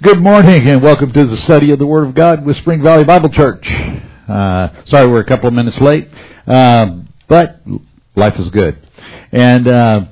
Good morning and welcome to the study of the Word of God with Spring Valley Bible Church. Sorry we're a couple of minutes late, but life is good. And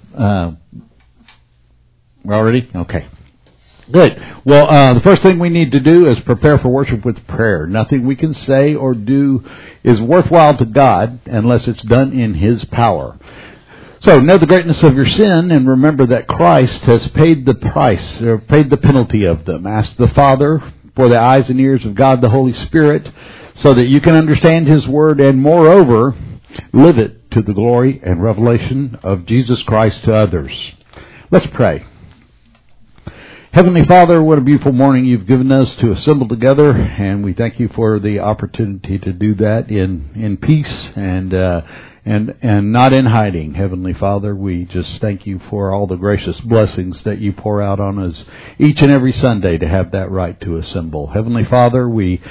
we're already? Okay. Good. Well, the first thing we need to do is prepare for worship with prayer. Nothing we can say or do is worthwhile to God unless it's done in His power. So, know the greatness of your sin and remember that Christ has paid the price, or paid the penalty of them. Ask the Father for the eyes and ears of God the Holy Spirit so that you can understand His Word and moreover, live it to the glory and revelation of Jesus Christ to others. Let's pray. Heavenly Father, what a beautiful morning you've given us to assemble together, and we thank you for the opportunity to do that in peace and not in hiding. Heavenly Father, we just thank you for all the gracious blessings that you pour out on us each and every Sunday to have that right to assemble. Heavenly Father, we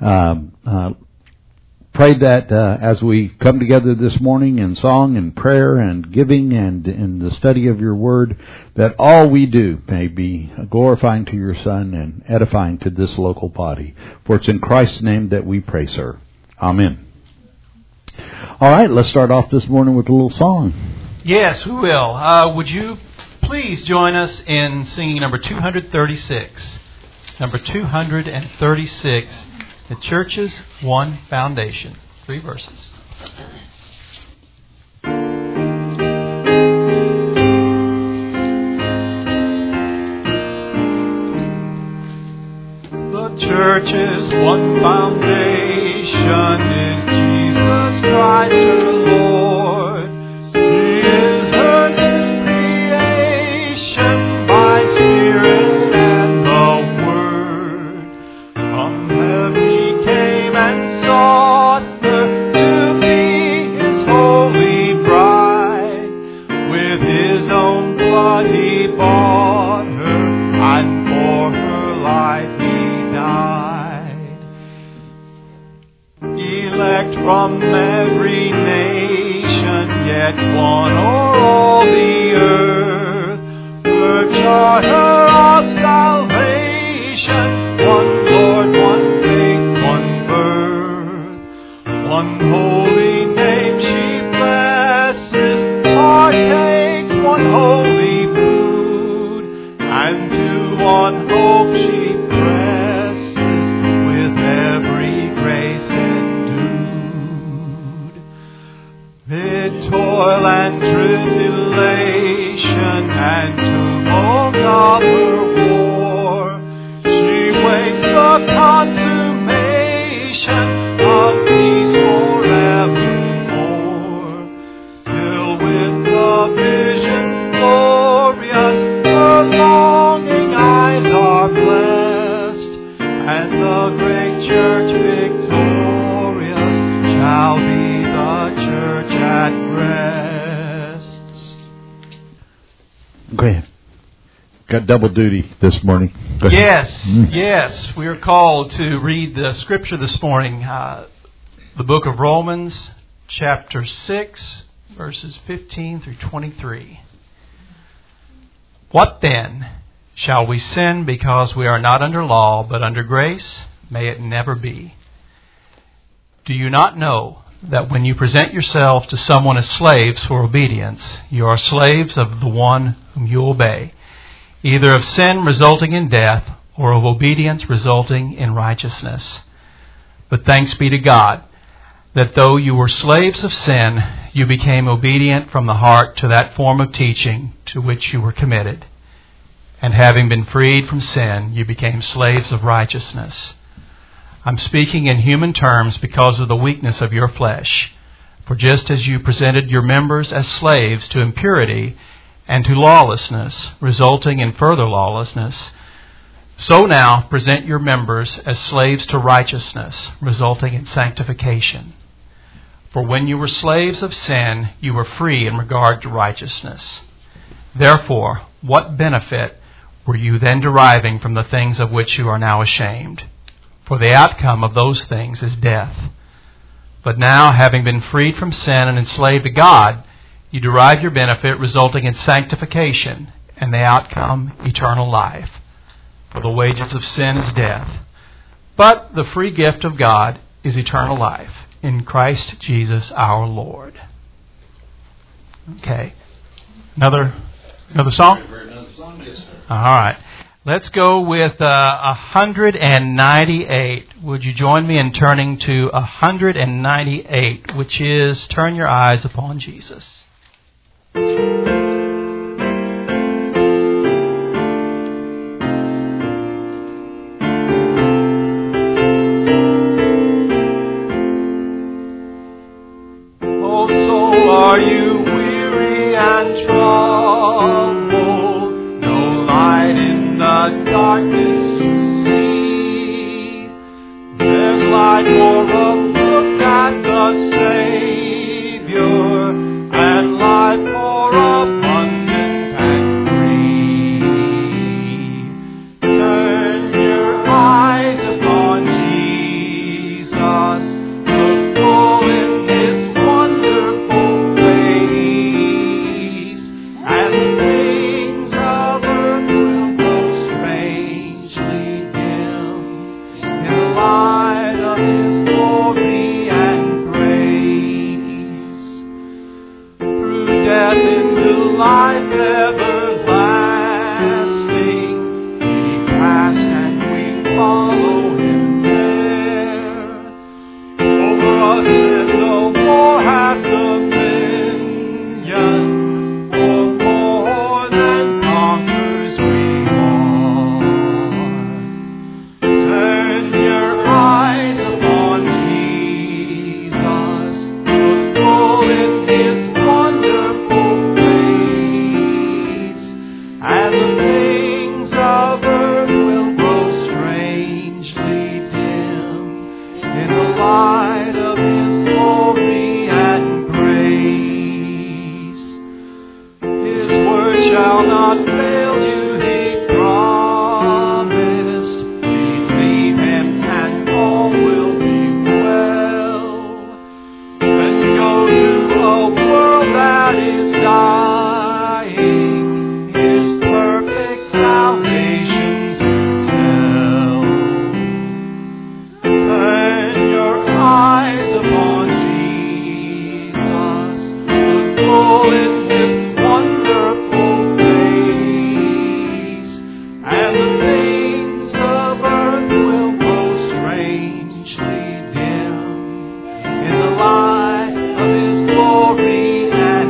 pray that as we come together this morning in song and prayer and giving and in the study of your word, that all we do may be glorifying to your Son and edifying to this local body. For it's in Christ's name that we pray, sir. Amen. All right, let's start off this morning with a little song. Yes, we will. Would you please join us in singing number 236? Number 236, The Church's One Foundation. 3 verses. The Church's one foundation is Jesus Christ her Lord. He is her new creation by Spirit and the Word. From heaven He came and sought her to be His holy bride. With His own blood He bought her, and for her life He died. Elect from every nation, yet one o'er all the earth, her charter of salvation, one Lord, one faith, one birth, one holy name she blesses, partakes one holy food, and to one hope she presses, with every grace endued. Mid toil and tribulation and tumult of her war, she waits the consummation of peace forevermore, till with the vision glorious her longing eyes are blessed, and the great church victorious shall be the church at rest. Go ahead. Got double duty this morning. Go ahead. Yes. We are called to read the scripture this morning, the book of Romans, chapter 6, verses 15 through 23. What then? Shall we sin because we are not under law, but under grace? May it never be. Do you not know that when you present yourselves to someone as slaves for obedience, you are slaves of the one whom you obey, either of sin resulting in death or of obedience resulting in righteousness? But thanks be to God that though you were slaves of sin, you became obedient from the heart to that form of teaching to which you were committed. And having been freed from sin, you became slaves of righteousness. I'm speaking in human terms because of the weakness of your flesh. For just as you presented your members as slaves to impurity and to lawlessness, resulting in further lawlessness, so now present your members as slaves to righteousness, resulting in sanctification. For when you were slaves of sin, you were free in regard to righteousness. Therefore, what benefit were you then deriving from the things of which you are now ashamed? For the outcome of those things is death. But now, having been freed from sin and enslaved to God, you derive your benefit resulting in sanctification, and the outcome, eternal life. For the wages of sin is death, but the free gift of God is eternal life in Christ Jesus our Lord. Okay. Another song? All right. Let's go with 198. Would you join me in turning to 198, which is Turn Your Eyes Upon Jesus. Oh, so are you weary and troubled? No light in the darkness to see. There's light for a look at the Savior, and life more abundant and free. Turn your eyes upon Jesus, look full in His wonderful face, and the things of earth will grow strangely dim in the light of His glory and grace. Through death into life everlasting, we pass and we follow Him there. Over us is no more hath dominion, for more than conquerors we are. Turn your eyes upon Jesus, look full in His wonderful face, and the things of earth will grow strangely dim in the light of His glory and grace. His word shall not fail you, He promised. Believe Him and all will be well. When you go to a world that is dying, His perfect salvation to tell. Turn your eyes upon Jesus, look full in His wonderful face, and the things of earth will grow strangely dim in the light of His glory and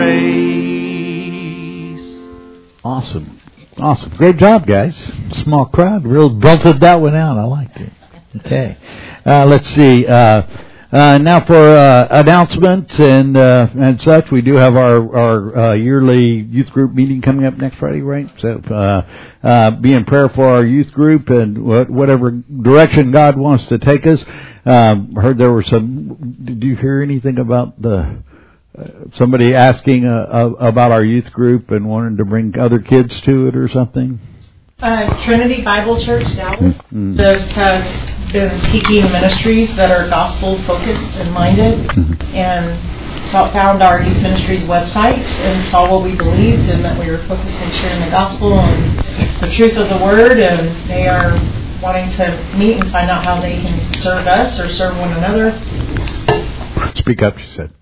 grace. Awesome. Great job, guys. Small crowd. Real belted that one out. I liked it. Okay. Let's see. Now for announcements and such, we do have our yearly youth group meeting coming up next Friday, right? So be in prayer for our youth group and whatever direction God wants to take us. Heard there were some. Did you hear anything about somebody asking about our youth group and wanting to bring other kids to it or something? Trinity Bible Church Dallas just has been seeking ministries that are gospel focused and minded, and found our youth ministries website and saw what we believed and that we were focused on sharing the gospel and the truth of the word, and they are wanting to meet and find out how they can serve us or serve one another. Speak up, she said.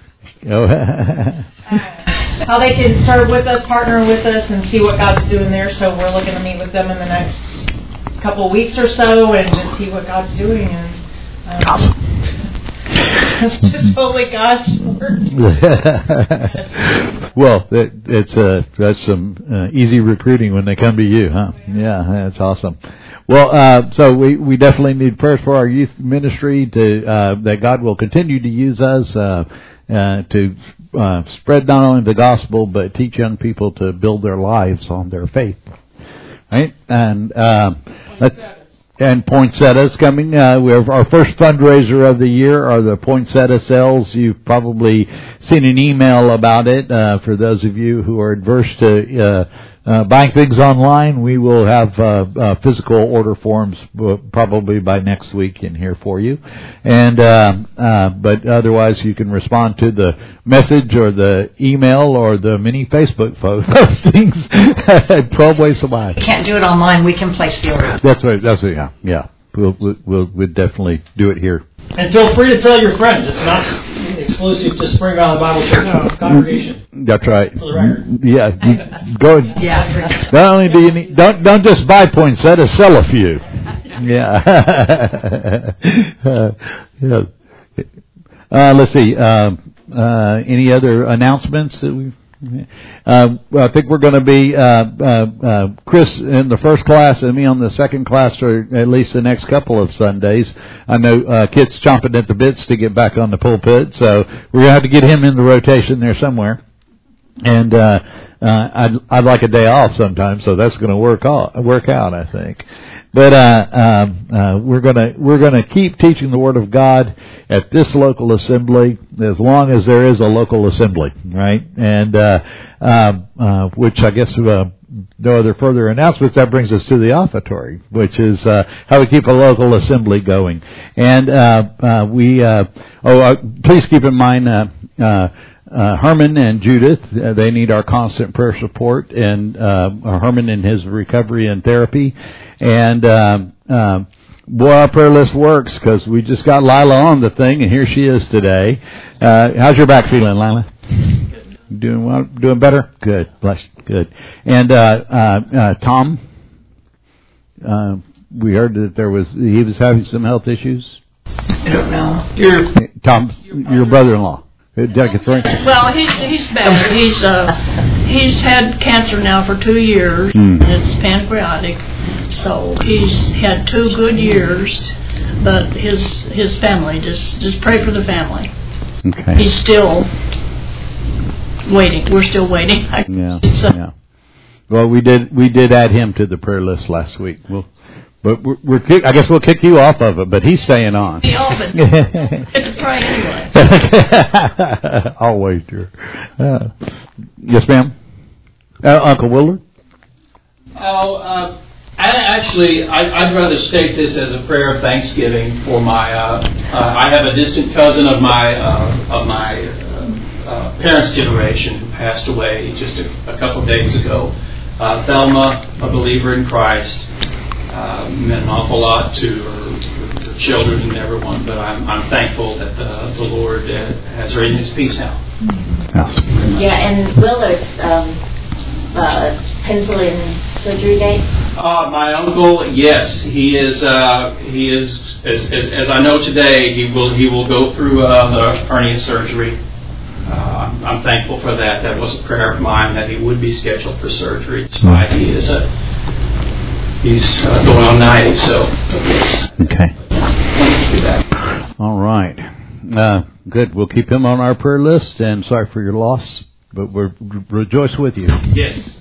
How they can serve with us, partner with us, and see what God's doing there. So we're looking to meet with them in the next couple of weeks or so and just see what God's doing. And it's just only God's word. Well, that's some easy recruiting when they come to you, huh? Yeah, that's awesome. Well, so we definitely need prayers for our youth ministry that God will continue to use us to spread not only the gospel but teach young people to build their lives on their faith. Right? And Poinsettia's coming. We have our first fundraiser of the year are the Poinsettia sales. You've probably seen an email about it. For those of you who are adverse to buying things online, we will have physical order forms probably by next week in here for you. And but otherwise, you can respond to the message or the email or the mini Facebook postings at 12 Ways of Life. We can't do it online. We can place the order. That's right. Yeah. We'll definitely do it here. And feel free to tell your friends. It's not exclusive to Spring Valley Bible Church congregation. That's right. For the record. Yeah. Go. Yeah. Not only do you need, don't just buy poinsettias, sell a few. Yeah. Let's see. Any other announcements that we? I think we're going to be Chris in the first class and me on the second class for at least the next couple of Sundays. I know Kit's chomping at the bits to get back on the pulpit, so we're going to have to get him in the rotation there somewhere. And I'd like a day off sometime, so that's going to work out, I think. But we're gonna keep teaching the Word of God at this local assembly as long as there is a local assembly, right? And which I guess no other further announcements. That brings us to the offertory, which is how we keep a local assembly going. And please keep in mind. Herman and Judith, they need our constant prayer support, and Herman in his recovery and therapy. And boy, our prayer list works because we just got Lila on the thing, and here she is today. How's your back feeling, Lila? Doing well? Doing better? Good. Bless you. Good. And Tom, we heard that he was having some health issues. I don't know. Tom, your brother-in-law. Well, he's better. He's had cancer now for 2 years. And it's pancreatic, so he's had 2 good years. But his family, just pray for the family. Okay. He's still waiting. We're still waiting. Yeah. Well, we did add him to the prayer list last week. But I guess we'll kick you off of it, but he's staying on. He often get to pray anyway. Always true. Yes, ma'am. Uncle Willard? I'd rather state this as a prayer of thanksgiving for my. I have a distant cousin of my parents' generation who passed away just a couple of days ago. Thelma, a believer in Christ. Meant an awful lot to her children and everyone, but I'm thankful that the Lord has her in His peace now. Yeah, and Willard's pencil in surgery date? My uncle, yes, he is. As I know today, he will go through the hernia surgery. I'm thankful for that. That was a prayer of mine that he would be scheduled for surgery. Despite he's going on 90, so yes. Okay. All right. Good. We'll keep him on our prayer list, and sorry for your loss, but we'll rejoice with you. Yes.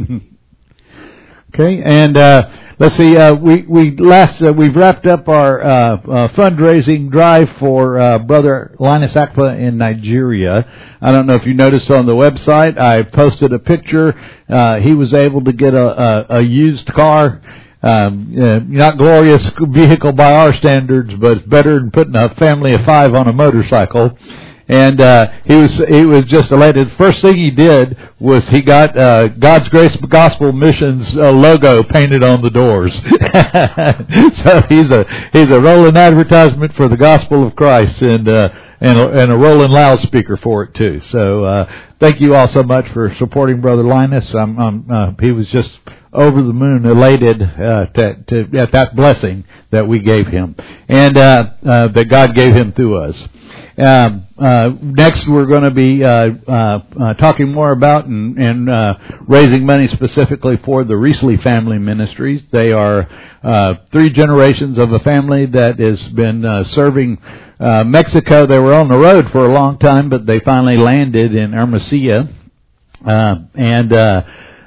Okay, and let's see. We've wrapped up our fundraising drive for Brother Linus Akpa in Nigeria. I don't know if you noticed on the website, I posted a picture. He was able to get a used car. Not glorious vehicle by our standards, but better than putting a family of 5 on a motorcycle. And he was just elated. The first thing he did was he got God's Grace Gospel Missions logo painted on the doors. So he's a rolling advertisement for the Gospel of Christ, and a rolling loudspeaker for it too. So thank you all so much for supporting Brother Linus. He was just over the moon elated at that blessing that we gave him, and that God gave him through us. Next, we're going to be talking more about and raising money specifically for the Riesli Family Ministries. They are 3 generations of a family that has been serving Mexico. They were on the road for a long time, but they finally landed in Hermosillo.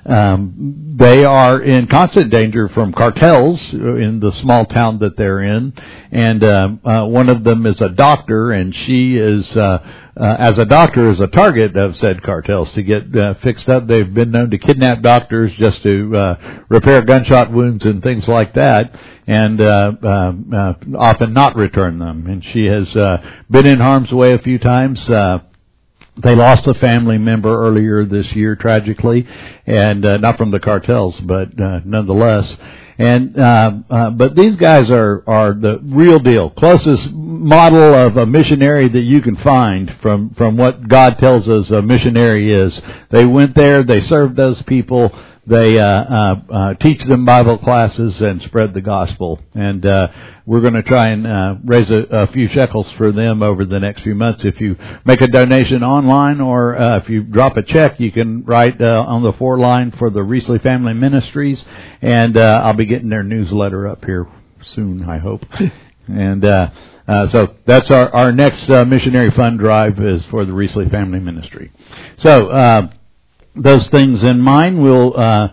they are in constant danger from cartels in the small town that they're in. And one of them is a doctor, and she is, as a doctor, is a target of said cartels to get fixed up. They've been known to kidnap doctors just to repair gunshot wounds and things like that, and often not return them. And she has been in harm's way a few times. They lost a family member earlier this year, tragically, and not from the cartels, but nonetheless. And but these guys are the real deal, closest model of a missionary that you can find from what God tells us a missionary is. They went there, they served those people, they teach them Bible classes and spread the gospel. And we're going to try and raise a few shekels for them over the next few months. If you make a donation online, or if you drop a check, you can write on the 4 line for the Riesling Family Ministries, and I'll be getting their newsletter up here soon, I hope. And so that's our next missionary fund drive is for the Riesling Family Ministry. So those things in mind, we'll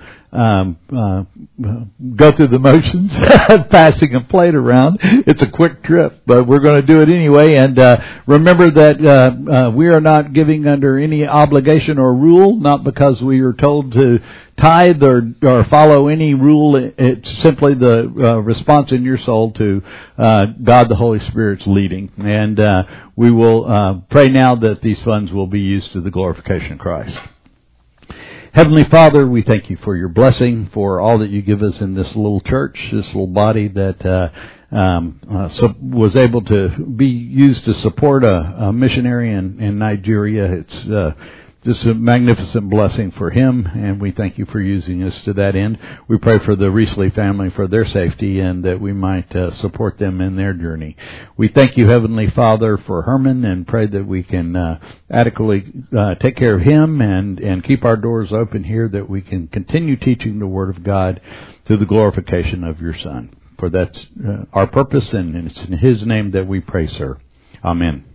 go through the motions, passing a plate around. It's a quick trip, but we're going to do it anyway. And remember that we are not giving under any obligation or rule, not because we are told to tithe or follow any rule. It's simply the response in your soul to God the Holy Spirit's leading. And we will pray now that these funds will be used to the glorification of Christ. Heavenly Father, we thank you for your blessing, for all that you give us in this little church, this little body that was able to be used to support a missionary in Nigeria. It's just a magnificent blessing for him, and we thank you for using us to that end. We pray for the Riesling family for their safety, and that we might support them in their journey. We thank you, Heavenly Father, for Herman, and pray that we can adequately take care of him and keep our doors open here, that we can continue teaching the Word of God to the glorification of your Son. For that's our purpose, and it's in his name that we pray, sir. Amen.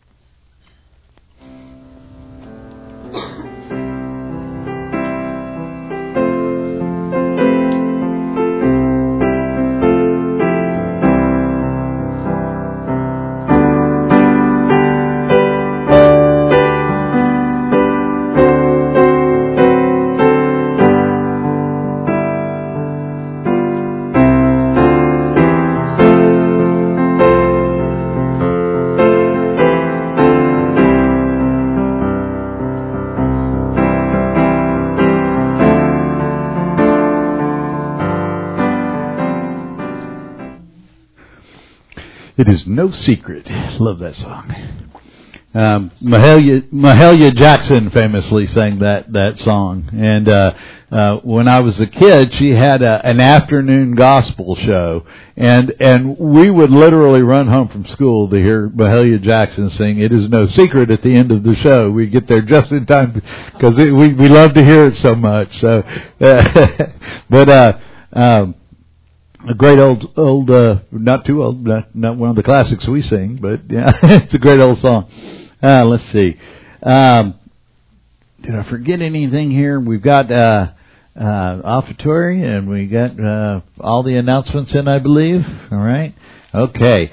It is no secret. Love that song. Mahalia Jackson famously sang that song. And when I was a kid, she had an afternoon gospel show. And we would literally run home from school to hear Mahalia Jackson sing "It Is No Secret" at the end of the show. We'd get there just in time because we love to hear it so much. So, a great old, not too old, not one of the classics we sing, but yeah, it's a great old song. Let's see. Did I forget anything here? We've got offertory, and we got all the announcements in, I believe. All right. Okay.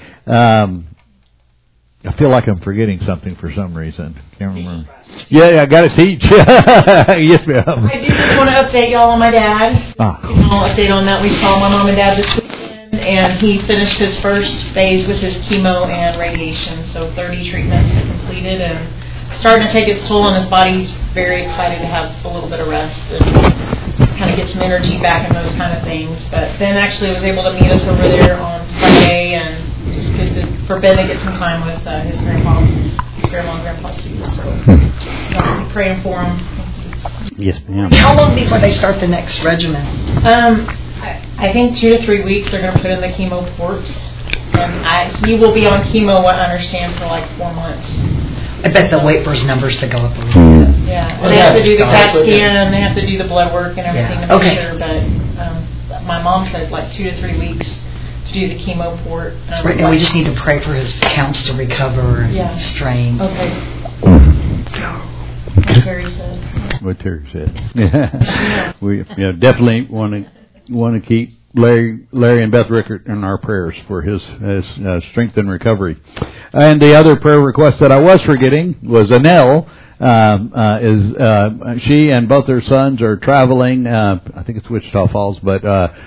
I feel like I'm forgetting something for some reason. Can't remember. Yeah, I got to teach. Yes, ma'am. I do just want to update y'all on my dad. I'll update on that. We saw my mom and dad this weekend, and he finished his first phase with his chemo and radiation. So 30 treatments are completed, and starting to take its toll on his body. He's very excited to have a little bit of rest and kind of get some energy back and those kind of things. But Ben actually was able to meet us over there on Friday, and just good for Ben to get some time with his grandma and grandpa too. So I'll be praying for him. Yes, ma'am. How long before they start the next regimen? I think 2 to 3 weeks. They're going to put in the chemo port, and he will be on chemo. What I understand for like 4 months. I bet they'll wait for his numbers to go up a little bit. Yeah, and they have to do the CAT scan, they have to do the blood work and everything to make sure. But my mom said like 2 to 3 weeks to do the chemo port. And we just need to pray for his counts to recover and strain. Okay. That's very sad. what Terry said. Yeah. We definitely want to keep Larry and Beth Rickert in our prayers for his strength and recovery. And the other prayer request that I was forgetting was Annelle. She and both her sons are traveling. I think it's Wichita Falls, but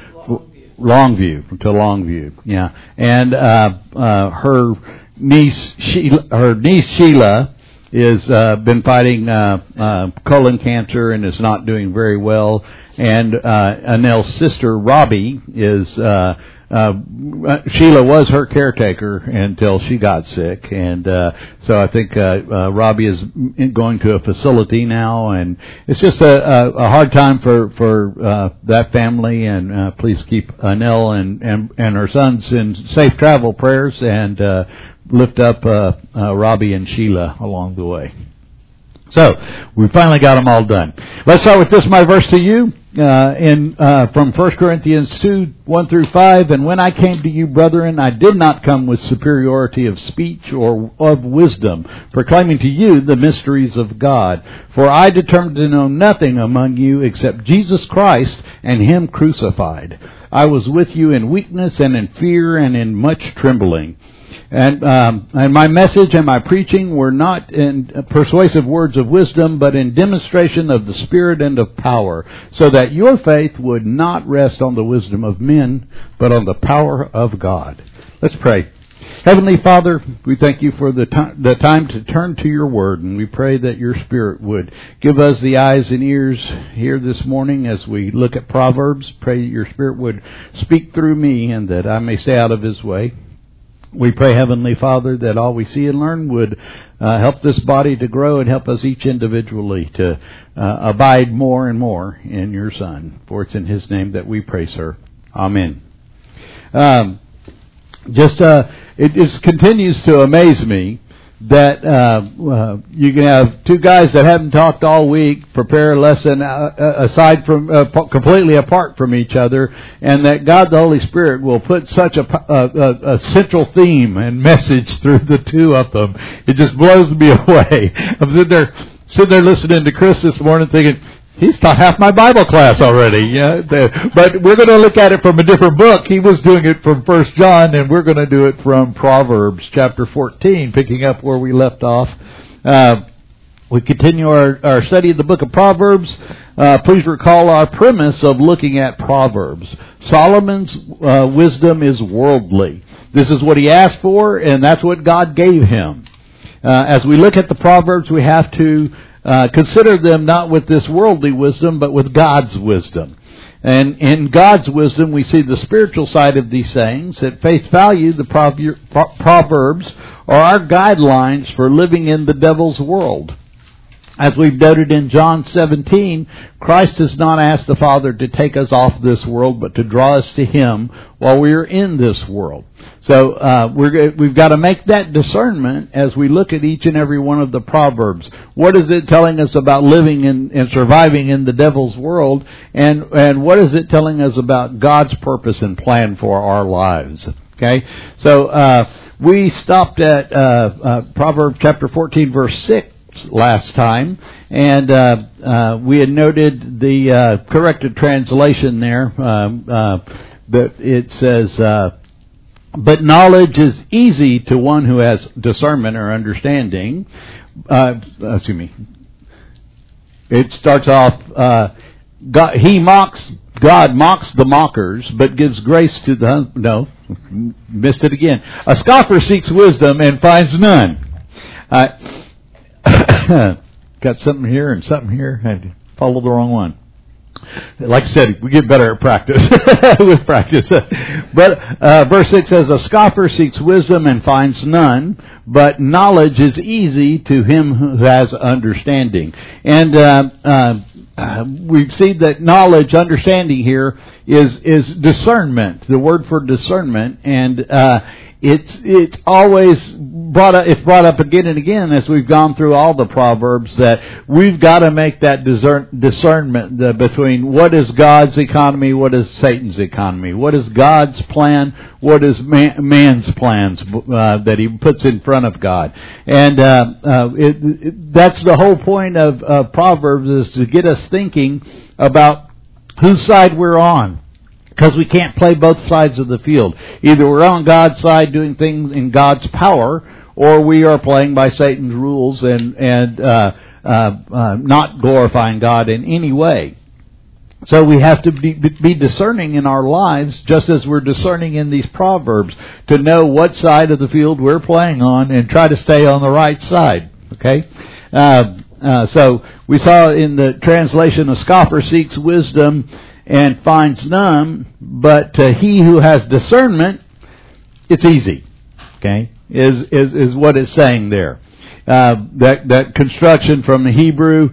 Longview. Yeah, and her niece Sheila is been fighting colon cancer and is not doing very well. And Annelle's sister Robbie is Sheila was her caretaker until she got sick, and so I think Robbie is going to a facility now, and it's just a hard time for that family. And please keep Annelle and her sons in safe travel prayers, and lift up Robbie and Sheila along the way. So we finally got them all done. Let's start with this, my verse to you. From 1 Corinthians 2, 1 through 5, and when I came to you, brethren, I did not come with superiority of speech or of wisdom, proclaiming to you the mysteries of God. For I determined to know nothing among you except Jesus Christ and Him crucified. I was with you in weakness and in fear and in much trembling. And my message and my preaching were not in persuasive words of wisdom, but in demonstration of the Spirit and of power, so that your faith would not rest on the wisdom of men, but on the power of God. Let's pray. Heavenly Father, we thank you for the time to turn to your word, and we pray that your Spirit would give us the eyes and ears here this morning as we look at Proverbs. Pray that your Spirit would speak through me and that I may stay out of his way. We pray, Heavenly Father, that all we see and learn would help this body to grow and help us each individually to abide more and more in your Son. For it's in his name that we pray, sir. Amen. It just continues to amaze me that you can have two guys that haven't talked all week prepare a lesson aside from completely apart from each other, and that God the Holy Spirit will put such a central theme and message through the two of them. It just blows me away. I'm sitting there listening to Chris this morning thinking, he's taught half my Bible class already. Yeah, but we're going to look at it from a different book. He was doing it from 1 John, and we're going to do it from Proverbs chapter 14, picking up where we left off. We continue our study of the book of Proverbs. Please recall our premise of looking at Proverbs. Solomon's wisdom is worldly. This is what he asked for, and that's what God gave him. As we look at the Proverbs, we have to consider them not with this worldly wisdom, but with God's wisdom. And in God's wisdom, we see the spiritual side of these sayings. At face value, the Proverbs are our guidelines for living in the devil's world. As we've noted in John 17, Christ has not asked the Father to take us off this world, but to draw us to Him while we are in this world. So we've got to make that discernment as we look at each and every one of the Proverbs. What is it telling us about living and surviving in the devil's world? And what is it telling us about God's purpose and plan for our lives? Okay, so we stopped at Proverbs chapter 14, verse 6. Last time, and we had noted the corrected translation there, that it says, but knowledge is easy to one who has discernment or understanding. It starts off, God mocks the mockers, but gives grace to the... Missed it again. A scoffer seeks wisdom and finds none. Got something here and something here. I followed the wrong one. Like I said, we get better at practice with practice. But verse 6 says, a scoffer seeks wisdom and finds none, but knowledge is easy to him who has understanding. And we've seen that knowledge, understanding here is discernment, the word for discernment, and it's always brought up again and again as we've gone through all the Proverbs that we've got to make that discernment between what is God's economy, what is Satan's economy, what is God's plan, what is man's plans that he puts in front of God. And that's the whole point of Proverbs, is to get us thinking about whose side we're on. Because we can't play both sides of the field. Either we're on God's side doing things in God's power, or we are playing by Satan's rules and not glorifying God in any way. So we have to be discerning in our lives, just as we're discerning in these Proverbs, to know what side of the field we're playing on and try to stay on the right side. Okay? So we saw in the translation, a scoffer seeks wisdom and finds none, but to he who has discernment, it's easy. Okay, is what it's saying there. That construction from the Hebrew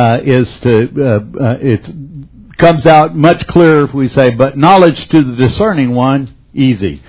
it comes out much clearer if we say, but knowledge to the discerning one, easy.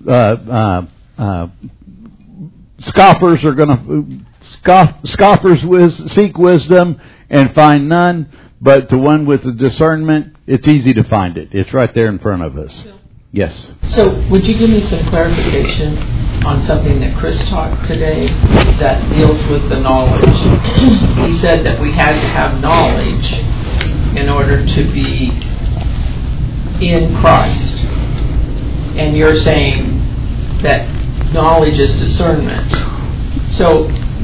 Scoffers are going to scoffers seek wisdom and find none. But the one with the discernment, it's easy to find it. It's right there in front of us. Yes. So would you give me some clarification on something that Chris taught today that deals with the knowledge? He said that we had to have knowledge in order to be in Christ. And you're saying that knowledge is discernment. So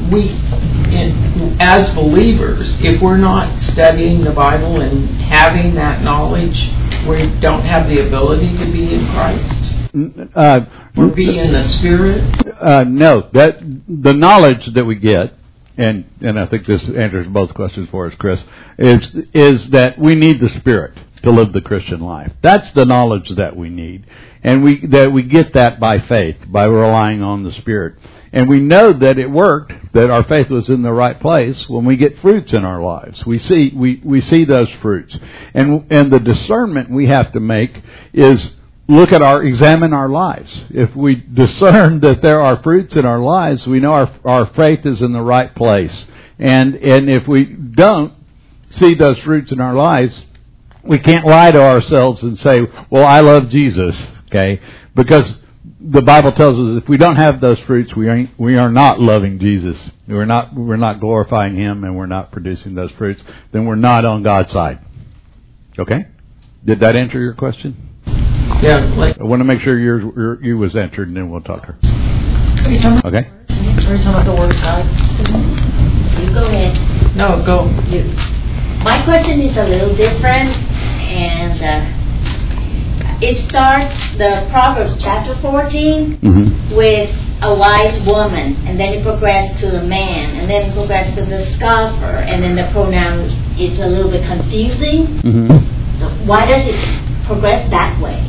as believers, if we're not studying the Bible and having that knowledge, we don't have the ability to be in Christ? Or be in the Spirit? No. That the knowledge that we get, and I think this answers both questions for us, Chris, is that we need the Spirit to live the Christian life. That's the knowledge that we need. And we get that by faith, by relying on the Spirit. And we know that it worked, that our faith was in the right place when we get fruits in our lives. We see those fruits. And the discernment we have to make is examine our lives. If we discern that there are fruits in our lives, we know our faith is in the right place. And if we don't see those fruits in our lives, we can't lie to ourselves and say, well, I love Jesus, okay? Because the Bible tells us if we don't have those fruits, we are not loving Jesus. We're not glorifying Him, and we're not producing those fruits. Then we're not on God's side. Okay? Did that answer your question? Yeah. I want to make sure you was answered, and then we'll talk. Okay. Are you talking about the Word of God? You go ahead. No, go. My question is a little different, and it starts the Proverbs chapter 14 with a wise woman, and then it progresses to the man, and then it progresses to the scoffer, and then the pronoun is a little bit confusing. So why does it progress that way?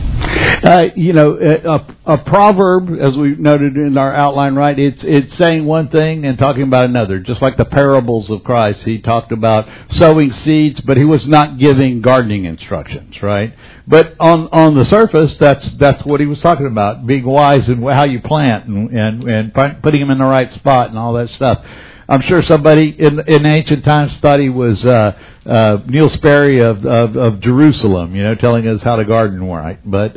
A proverb, as we noted in our outline, right? It's saying one thing and talking about another. Just like the parables of Christ, He talked about sowing seeds, but He was not giving gardening instructions, right? But on the surface, that's what He was talking about: being wise in how you plant and putting them in the right spot and all that stuff. I'm sure somebody in ancient times thought he was Neil Sperry of Jerusalem, telling us how to garden right. But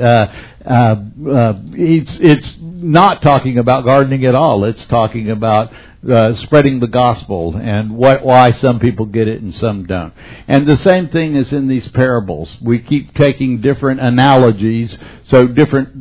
it's not talking about gardening at all. It's talking about spreading the gospel and why some people get it and some don't. And the same thing is in these parables. We keep taking different analogies, so different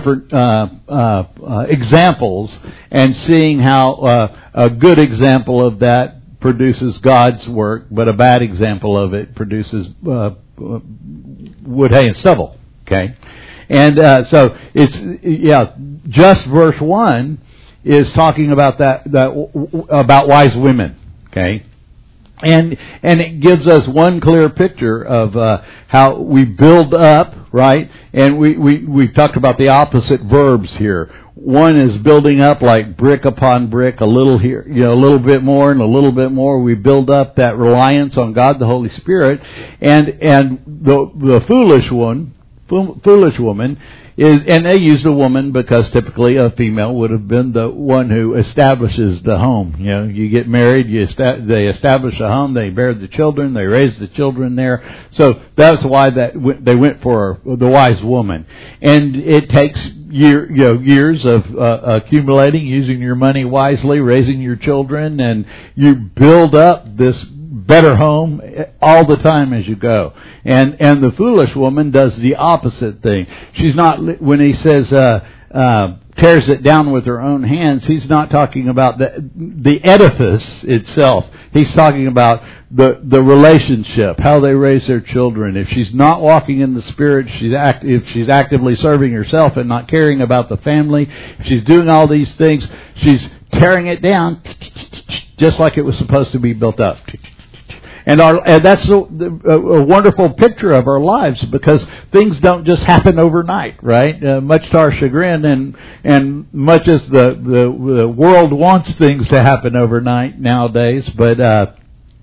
examples, and seeing how a good example of that produces God's work, but a bad example of it produces wood, hay, and stubble. Okay, and so it's just verse 1 is talking about that about wise women. Okay, and it gives us one clear picture of how we build up, right? And we talked about the opposite verbs here. One is building up like brick upon brick, a little here, a little bit more and a little bit more. We build up that reliance on God, the Holy Spirit, and the foolish woman and they used a woman because typically a female would have been the one who establishes the home. You know, you get married, they establish a home, they bear the children, they raise the children there. So that's why they went for the wise woman. And it takes years of accumulating, using your money wisely, raising your children, and you build up this better home all the time as you go. And the foolish woman does the opposite thing. She's not, when he says tears it down with her own hands, he's not talking about the edifice itself. He's talking about the relationship, how they raise their children. If she's not walking in the Spirit, if she's actively serving herself and not caring about the family, if she's doing all these things, she's tearing it down just like it was supposed to be built up. And that's a wonderful picture of our lives, because things don't just happen overnight, right? Much to our chagrin, and much as the world wants things to happen overnight nowadays, but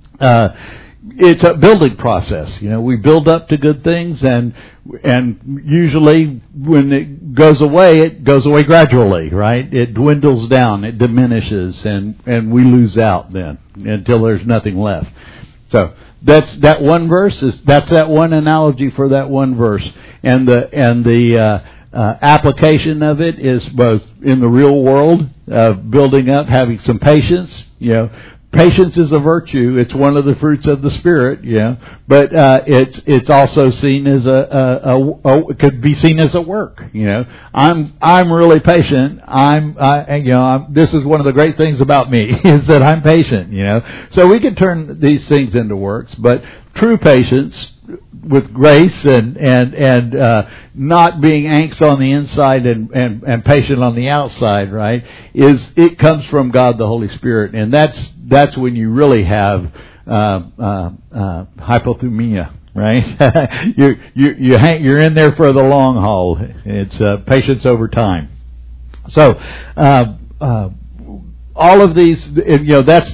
it's a building process. You know, we build up to good things, and usually when it goes away gradually, right? It dwindles down, it diminishes, and we lose out then until there's nothing left. So that's that one verse. That's that one analogy for that one verse, and the application of it is both in the real world, building up, having some patience. You know, patience is a virtue. It's one of the fruits of the Spirit. Yeah, but it's also seen as it could be seen as a work. You know, I'm really patient. This is one of the great things about me is that I'm patient. You know, so we can turn these things into works, but true patience with grace and not being angst on the inside and patient on the outside, right? It comes from God the Holy Spirit, and that's when you really have hypothumia, right? You're in there for the long haul. It's patience over time. So all of these, that's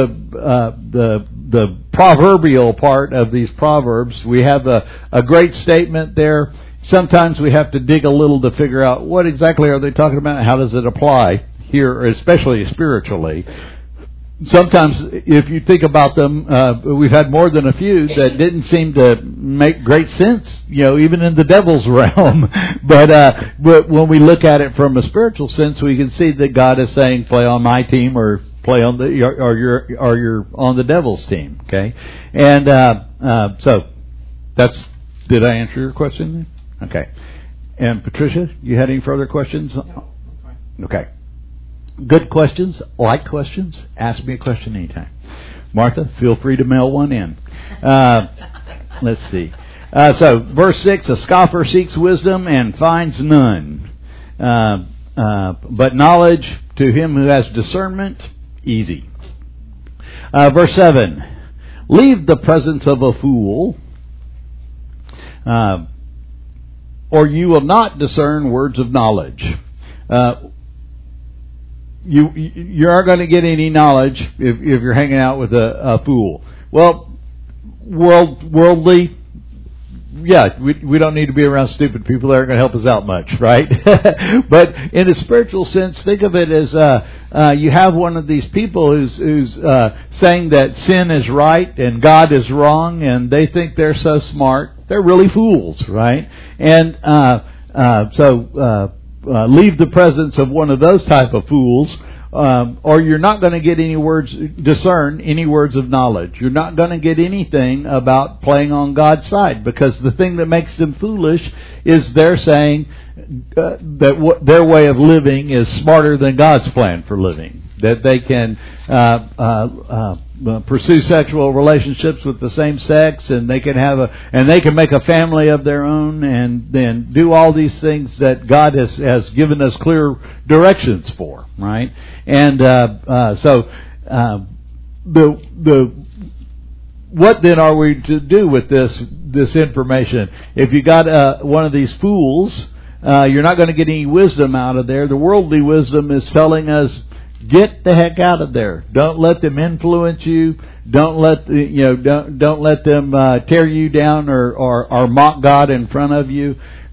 the proverbial part of these proverbs. We have a great statement there. Sometimes we have to dig a little to figure out what exactly are they talking about, how does it apply here, especially spiritually. Sometimes, if you think about them, we've had more than a few that didn't seem to make great sense, even in the devil's realm. But when we look at it from a spiritual sense, we can see that God is saying, play on my team or play on you're on the devil's team. Okay, and so did I answer your question? Okay. And Patricia, you had any further questions? No, I'm fine. Okay. Good questions, like questions, ask me a question anytime. Martha, feel free to mail one in. Let's see. So, verse 6, a scoffer seeks wisdom and finds none. But knowledge to him who has discernment, easy. Verse 7, leave the presence of a fool, or you will not discern words of knowledge. You aren't going to get any knowledge if you're hanging out with a fool. Well, worldly, yeah, we don't need to be around stupid people. They aren't going to help us out much, right? But in a spiritual sense, think of it as you have one of these people who's saying that sin is right and God is wrong, and they think they're so smart. They're really fools, right? And so leave the presence of one of those type of fools, or you're not going to get discern any words of knowledge. You're not going to get anything about playing on God's side, because the thing that makes them foolish is they're saying that their way of living is smarter than God's plan for living. That they can pursue sexual relationships with the same sex, and they can make a family of their own, and then do all these things that God has given us clear directions for, right? And so what then are we to do with this information? If you got one of these fools, you're not going to get any wisdom out of there. The worldly wisdom is telling us, get the heck out of there. Don't let them influence you. Don't let them tear you down or mock God in front of you.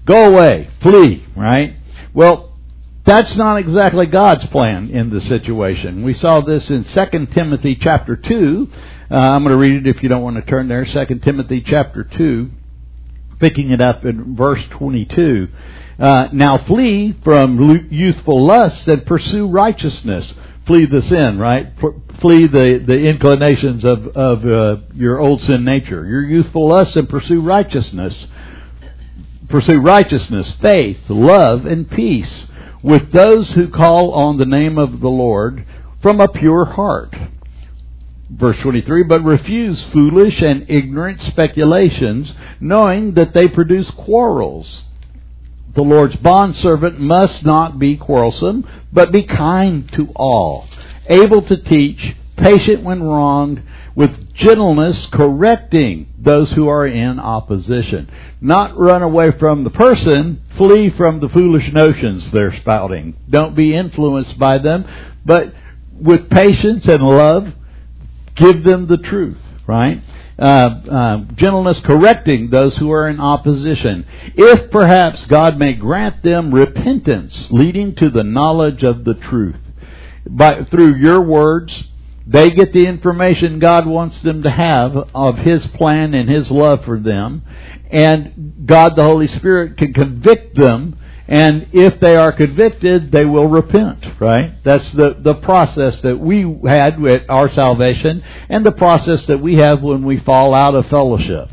Go away, flee, right? Well, that's not exactly God's plan in the situation. We saw this in 2 Timothy chapter 2. I'm going to read it if you don't want to turn there. 2 Timothy chapter 2, picking it up in verse 22. Now flee from youthful lusts and pursue righteousness. Flee the sin, right? Flee the inclinations of your old sin nature. Your youthful lusts and pursue righteousness. Pursue righteousness, faith, love, and peace with those who call on the name of the Lord from a pure heart. Verse 23, but refuse foolish and ignorant speculations, knowing that they produce quarrels. The Lord's bondservant must not be quarrelsome, but be kind to all, able to teach, patient when wronged, with gentleness correcting those who are in opposition. Not run away from the person, flee from the foolish notions they're spouting. Don't be influenced by them, but with patience and love, give them the truth, right? Gentleness correcting those who are in opposition, if perhaps God may grant them repentance leading to the knowledge of the truth. Through your words, they get the information God wants them to have of His plan and His love for them, and God the Holy Spirit can convict them, and if they are convicted, they will repent, right? That's the process that we had with our salvation and the process that we have when we fall out of fellowship.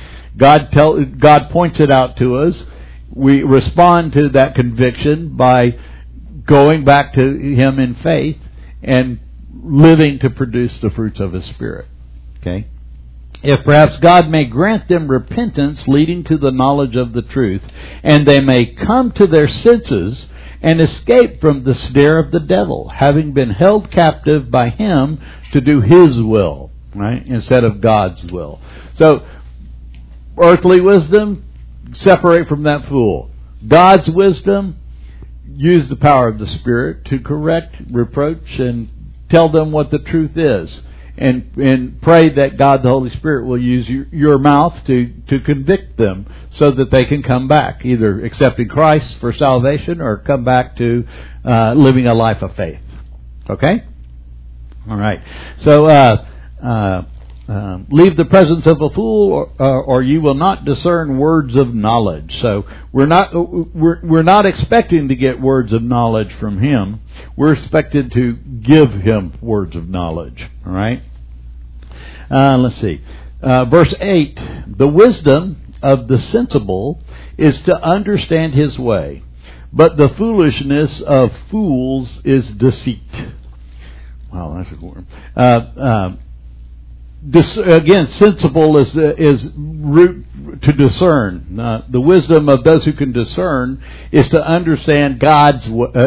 God points it out to us. We respond to that conviction by going back to Him in faith and living to produce the fruits of His Spirit. Okay? If perhaps God may grant them repentance leading to the knowledge of the truth, and they may come to their senses and escape from the snare of the devil, having been held captive by him to do his will, right, instead of God's will. So, earthly wisdom, separate from that fool. God's wisdom, use the power of the Spirit to correct, reproach, and tell them what the truth is. And pray that God the Holy Spirit will use your mouth to convict them so that they can come back, either accepting Christ for salvation or come back to living a life of faith. Okay? All right. So leave the presence of a fool, or you will not discern words of knowledge. So we're not expecting to get words of knowledge from Him. We're expected to give Him words of knowledge. All right. Let's see. Verse 8. The wisdom of the sensible is to understand his way, but the foolishness of fools is deceit. Wow, that's a good word. Again, sensible is root to discern. The wisdom of those who can discern is to understand God's.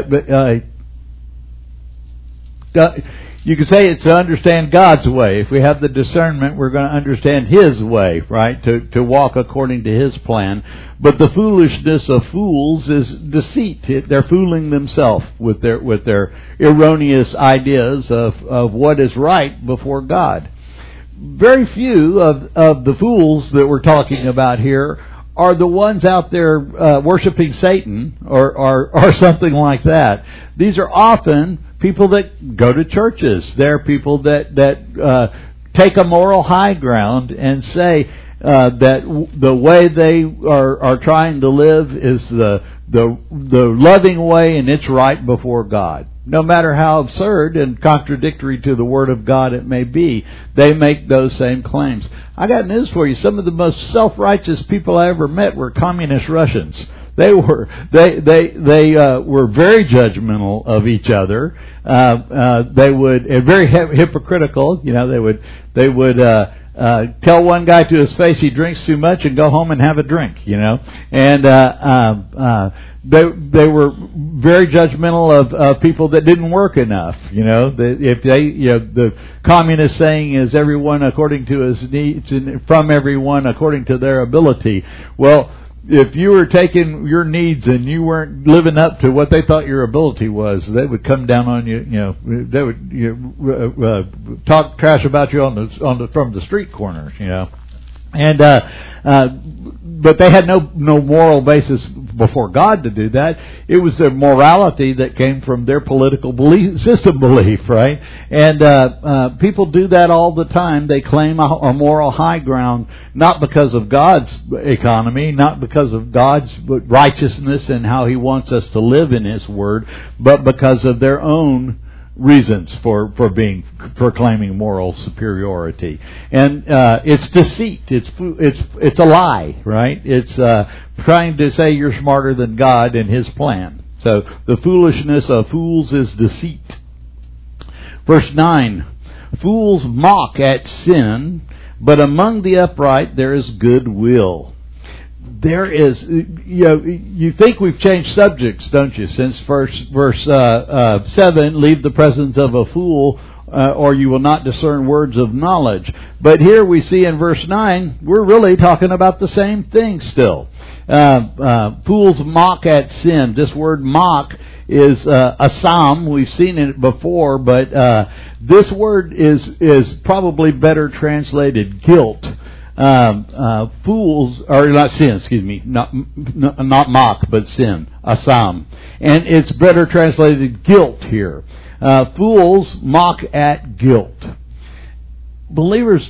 You could say it's to understand God's way. If we have the discernment, we're going to understand His way, right? To walk according to His plan. But the foolishness of fools is deceit. They're fooling themselves with their erroneous ideas of what is right before God. Very few of the fools that we're talking about here are the ones out there worshiping Satan or something like that. These are often people that go to churches. They're people that take a moral high ground and say that the way they are trying to live is the loving way, and it's right before God. No matter how absurd and contradictory to the Word of God it may be, they make those same claims. I got news for you. Some of the most self-righteous people I ever met were communist Russians. They were very judgmental of each other. They would very hypocritical. You know, they would tell one guy to his face he drinks too much and go home and have a drink. You know, and they were very judgmental of people that didn't work enough. You know, the communist saying is everyone according to his needs and from everyone according to their ability. Well, if you were taking your needs and you weren't living up to what they thought your ability was, they would come down on you. You know, they would talk trash about you from the street corners. You know, And but they had no moral basis before God to do that. It was their morality that came from their political system belief, right? And people do that all the time. They claim a moral high ground, not because of God's economy, not because of God's righteousness and how He wants us to live in His Word, but because of their own reasons for claiming moral superiority. And it's deceit. It's a lie, right? It's trying to say you're smarter than God and His plan. So the foolishness of fools is deceit. Verse 9, fools mock at sin, but among the upright there is goodwill. There is, you think we've changed subjects, don't you? Since verse 7, leave the presence of a fool, or you will not discern words of knowledge. But here we see in verse 9, we're really talking about the same thing still. Fools mock at sin. This word mock is a psalm. We've seen it before, but this word is probably better translated guilt. Fools, or not sin, excuse me, not mock, but sin, asam. And it's better translated guilt here. Fools mock at guilt. Believers,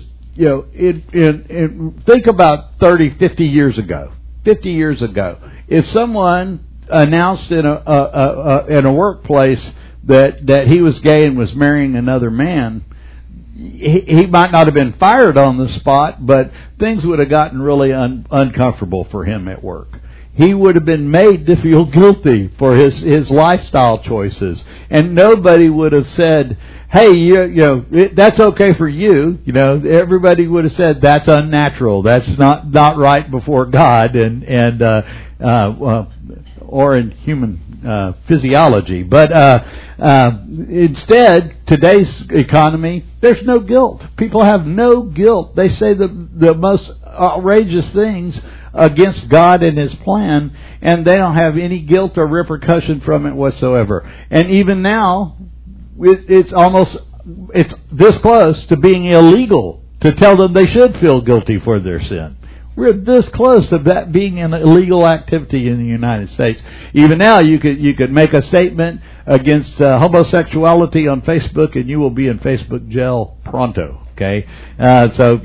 think about 30, 50 years ago. 50 years ago, if someone announced in a workplace that he was gay and was marrying another man, he might not have been fired on the spot, but things would have gotten really uncomfortable for him at work. He would have been made to feel guilty for his lifestyle choices, and nobody would have said, "Hey, that's okay for you." Everybody would have said that's unnatural. That's not right before God, and or in human physiology. But instead, today's economy, there's no guilt. People have no guilt. They say the most outrageous things against God and His plan, and they don't have any guilt or repercussion from it whatsoever. And even now, it's this close to being illegal to tell them they should feel guilty for their sin. We're this close to that being an illegal activity in the United States. Even now, you could make a statement against homosexuality on Facebook, and you will be in Facebook jail pronto. Okay, so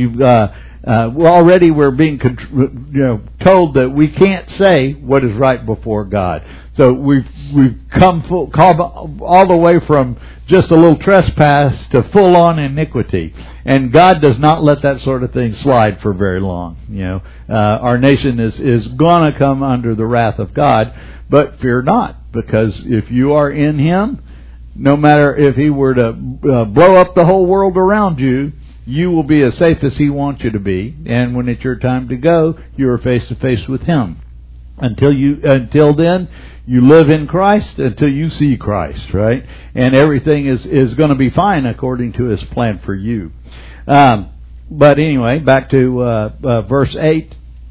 we're being told that we can't say what is right before God. So we've come all the way from just a little trespass to full on iniquity, and God does not let that sort of thing slide for very long. Our nation is going to come under the wrath of God, but fear not, because if you are in Him, no matter if He were to blow up the whole world around you, you will be as safe as He wants you to be. And when it's your time to go, you are face to face with Him. Until then, you live in Christ until you see Christ, right? And everything is going to be fine according to His plan for you. But anyway, back to verse 8.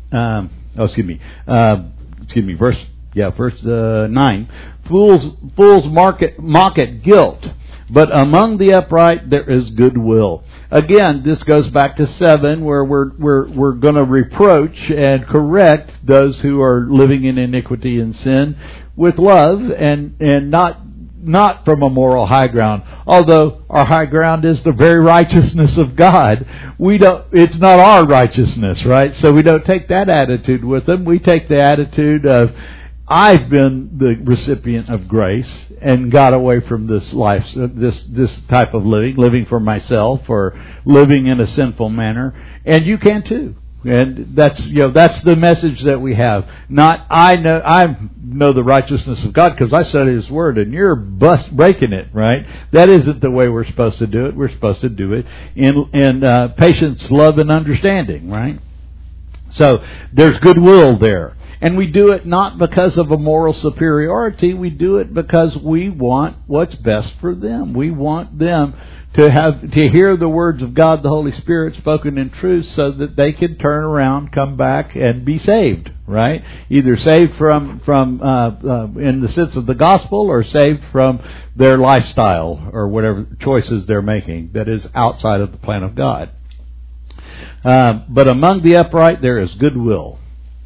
Verse 9. Fools mock at guilt, but among the upright there is goodwill. Again, this goes back to 7, where we're going to reproach and correct those who are living in iniquity and sin with love, and not from a moral high ground. Although our high ground is the very righteousness of God, it's not our righteousness, right? So we don't take that attitude with them. We take the attitude of, I've been the recipient of grace and got away from this life, this type of living for myself or living in a sinful manner, and you can too. And that's the message that we have. Not I know the righteousness of God because I study His Word, and you're breaking it, right? That isn't the way we're supposed to do it. We're supposed to do it in patience, love, and understanding, right? So there's goodwill there. And we do it not because of a moral superiority. We do it because we want what's best for them. We want them to hear the words of God, the Holy Spirit, spoken in truth, so that they can turn around, come back, and be saved. Right? Either saved from in the sense of the gospel, or saved from their lifestyle or whatever choices they're making that is outside of the plan of God. But among the upright there is goodwill.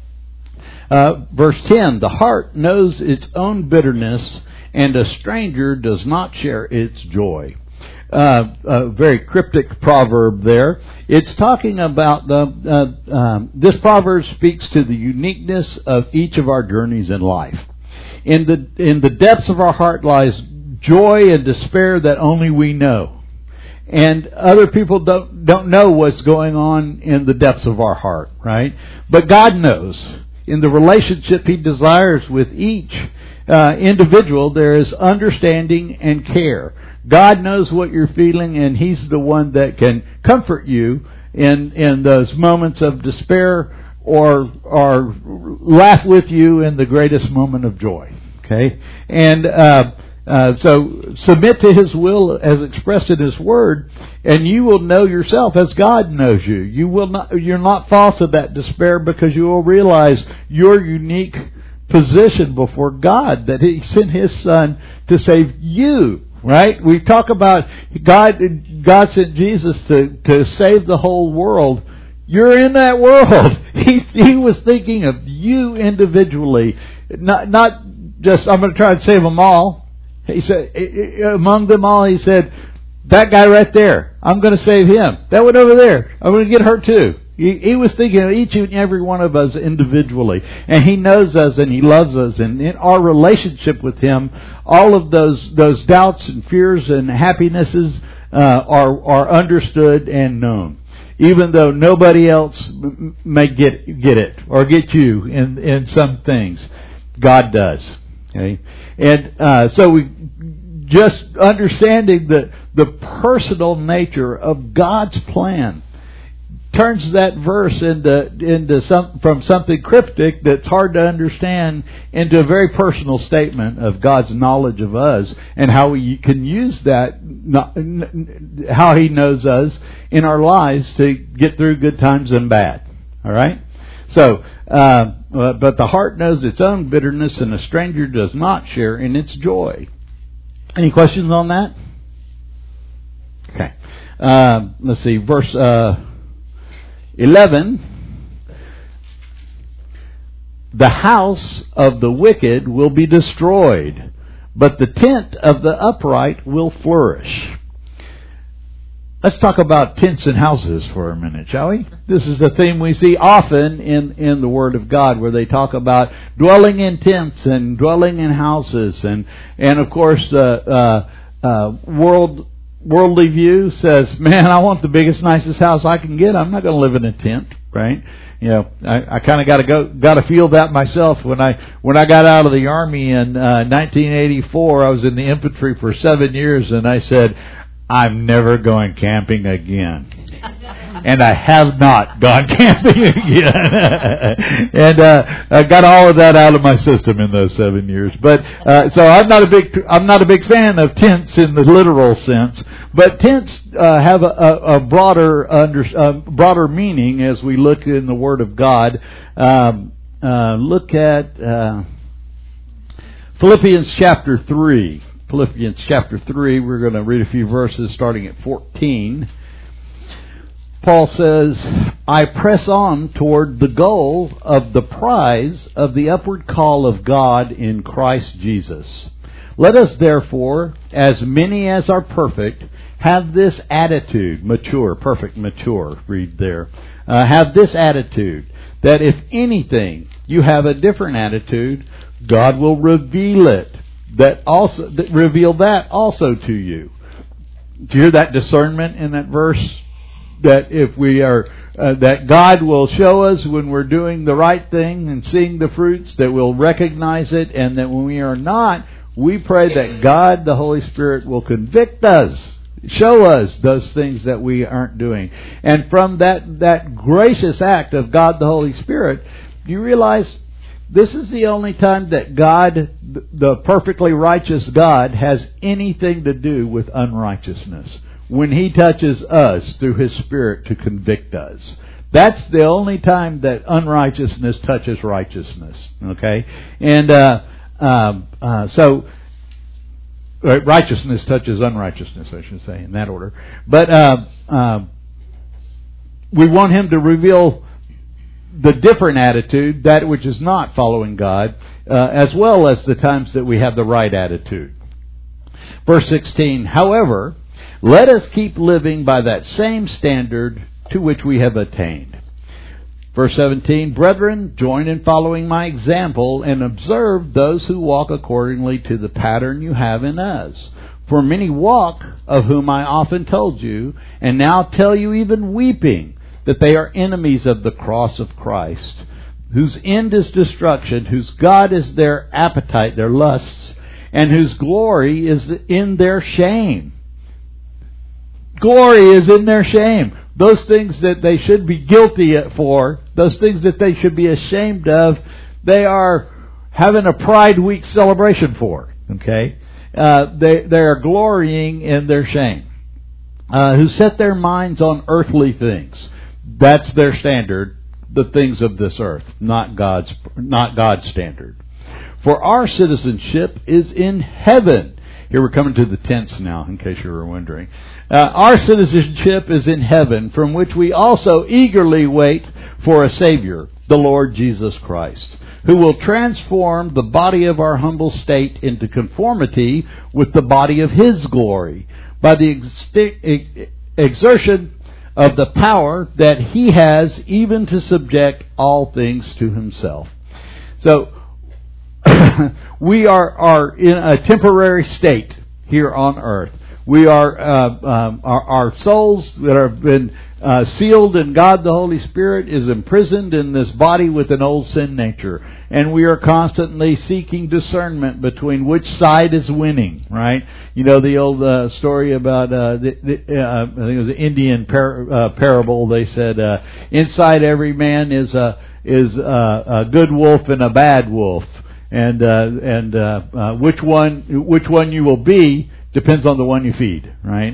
Verse 10, the heart knows its own bitterness, and a stranger does not share its joy. A very cryptic proverb there. It's talking about this proverb speaks to the uniqueness of each of our journeys in life. In the depths of our heart lies joy and despair that only we know. And other people don't know what's going on in the depths of our heart, right? But God knows. In the relationship He desires with each individual, there is understanding and care. God knows what you're feeling, and He's the one that can comfort you in those moments of despair, or laugh with you in the greatest moment of joy. Okay, and so submit to His will as expressed in His Word, and you will know yourself as God knows you. You'll not fall to that despair, because you will realize your unique position before God, that He sent His Son to save you. Right? We talk about God sent Jesus to save the whole world. You're in that world. He was thinking of you individually, not just I'm going to try to save them all. He said among them all, He said, that guy right there, I'm going to save him. That one over there, I'm going to get her too. He was thinking of each and every one of us individually. And He knows us and He loves us. And in our relationship with Him, all of those doubts and fears and happinesses are understood and known. Even though nobody else may get it or get you in some things, God does. Okay? And so we just understanding the personal nature of God's plan turns that verse into from something cryptic that's hard to understand into a very personal statement of God's knowledge of us, and how we can use that, how He knows us in our lives to get through good times and bad. All right? So, but the heart knows its own bitterness, and a stranger does not share in its joy. Any questions on that? Okay. Let's see, verse 11, the house of the wicked will be destroyed, but the tent of the upright will flourish. Let's talk about tents and houses for a minute, shall we? This is a theme we see often in the Word of God, where they talk about dwelling in tents and dwelling in houses, and of course worldly view says, man, I want the biggest, nicest house I can get. I'm not going to live in a tent, right? You know, I kind of got to feel that myself. When I got out of the Army in 1984, I was in the infantry for 7 years, and I said, I'm never going camping again. And I have not gone camping again. And I got all of that out of my system in those 7 years. But so I'm not a big fan of tents in the literal sense. But tents have a broader meaning as we look in the Word of God. Look at Philippians chapter 3. Philippians chapter 3, we're going to read a few verses starting at 14. Paul says, I press on toward the goal of the prize of the upward call of God in Christ Jesus. Let us therefore, as many as are perfect, have this attitude, mature, perfect, mature, read there. Have this attitude, that if anything you have a different attitude, God will reveal it. Reveal that also to you. Do you hear that discernment in that verse? That if we are, that God will show us when we're doing the right thing and seeing the fruits, that we'll recognize it, and that when we are not, we pray that God, the Holy Spirit, will convict us, show us those things that we aren't doing. And from that gracious act of God, the Holy Spirit, you realize this is the only time that God, the perfectly righteous God, has anything to do with unrighteousness. When He touches us through His Spirit to convict us. That's the only time that unrighteousness touches righteousness. Okay? And so righteousness touches unrighteousness, I should say, in that order. But we want Him to reveal the different attitude, that which is not following God, as well as the times that we have the right attitude. Verse 16, however, let us keep living by that same standard to which we have attained. Verse 17, brethren, join in following my example and observe those who walk accordingly to the pattern you have in us. For many walk, of whom I often told you, and now tell you even weeping, that they are enemies of the cross of Christ, whose end is destruction, whose God is their appetite, their lusts, and whose glory is in their shame. Glory is in their shame. Those things that they should be guilty for, those things that they should be ashamed of, they are having a Pride Week celebration for. Okay, they are glorying in their shame. Who set their minds on earthly things. That's their standard, the things of this earth, not God's standard. For our citizenship is in heaven. Here we're coming to the tense now, in case you were wondering. Our citizenship is in heaven, from which we also eagerly wait for a Savior, the Lord Jesus Christ, who will transform the body of our humble state into conformity with the body of His glory, by the exertion of the power that He has even to subject all things to Himself. So, we are in a temporary state here on earth. We are our souls that have been sealed in God the Holy Spirit is imprisoned in this body with an old sin nature, and we are constantly seeking discernment between which side is winning. Right? You know the old story about I think it was an Indian parable. They said inside every man is a good wolf and a bad wolf. And which one you will be depends on the one you feed, right?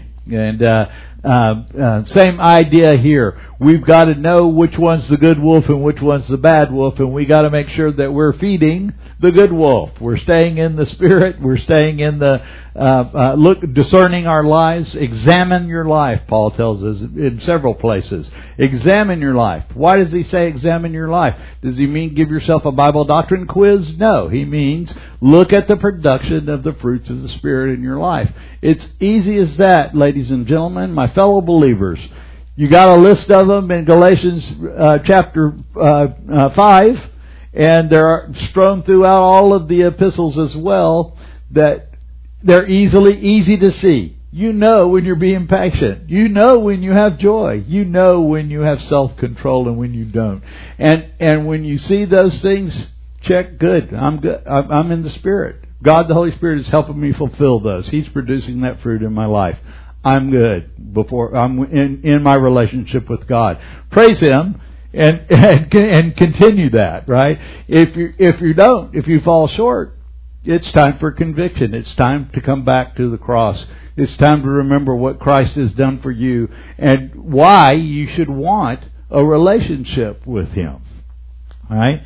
And same idea here. We've got to know which one's the good wolf and which one's the bad wolf, and we got to make sure that we're feeding the good wolf. We're staying in the Spirit. We're staying in the discerning our lives. Examine your life, Paul tells us in several places. Examine your life. Why does he say examine your life? Does he mean give yourself a Bible doctrine quiz? No. He means look at the production of the fruits of the Spirit in your life. It's easy as that, ladies and gentlemen, my fellow believers. You got a list of them in Galatians chapter 5, and they're strewn throughout all of the epistles as well, that they're easy to see. You know when you're being patient. You know when you have joy. You know when you have self-control and when you don't. And when you see those things, check, good. I'm good. I'm in the Spirit. God the Holy Spirit is helping me fulfill those. He's producing that fruit in my life. I'm good before I'm in my relationship with God. Praise Him and continue that, right? If you fall short, it's time for conviction. It's time to come back to the cross. It's time to remember what Christ has done for you and why you should want a relationship with Him. All right?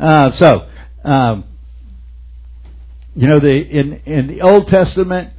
In the Old Testament,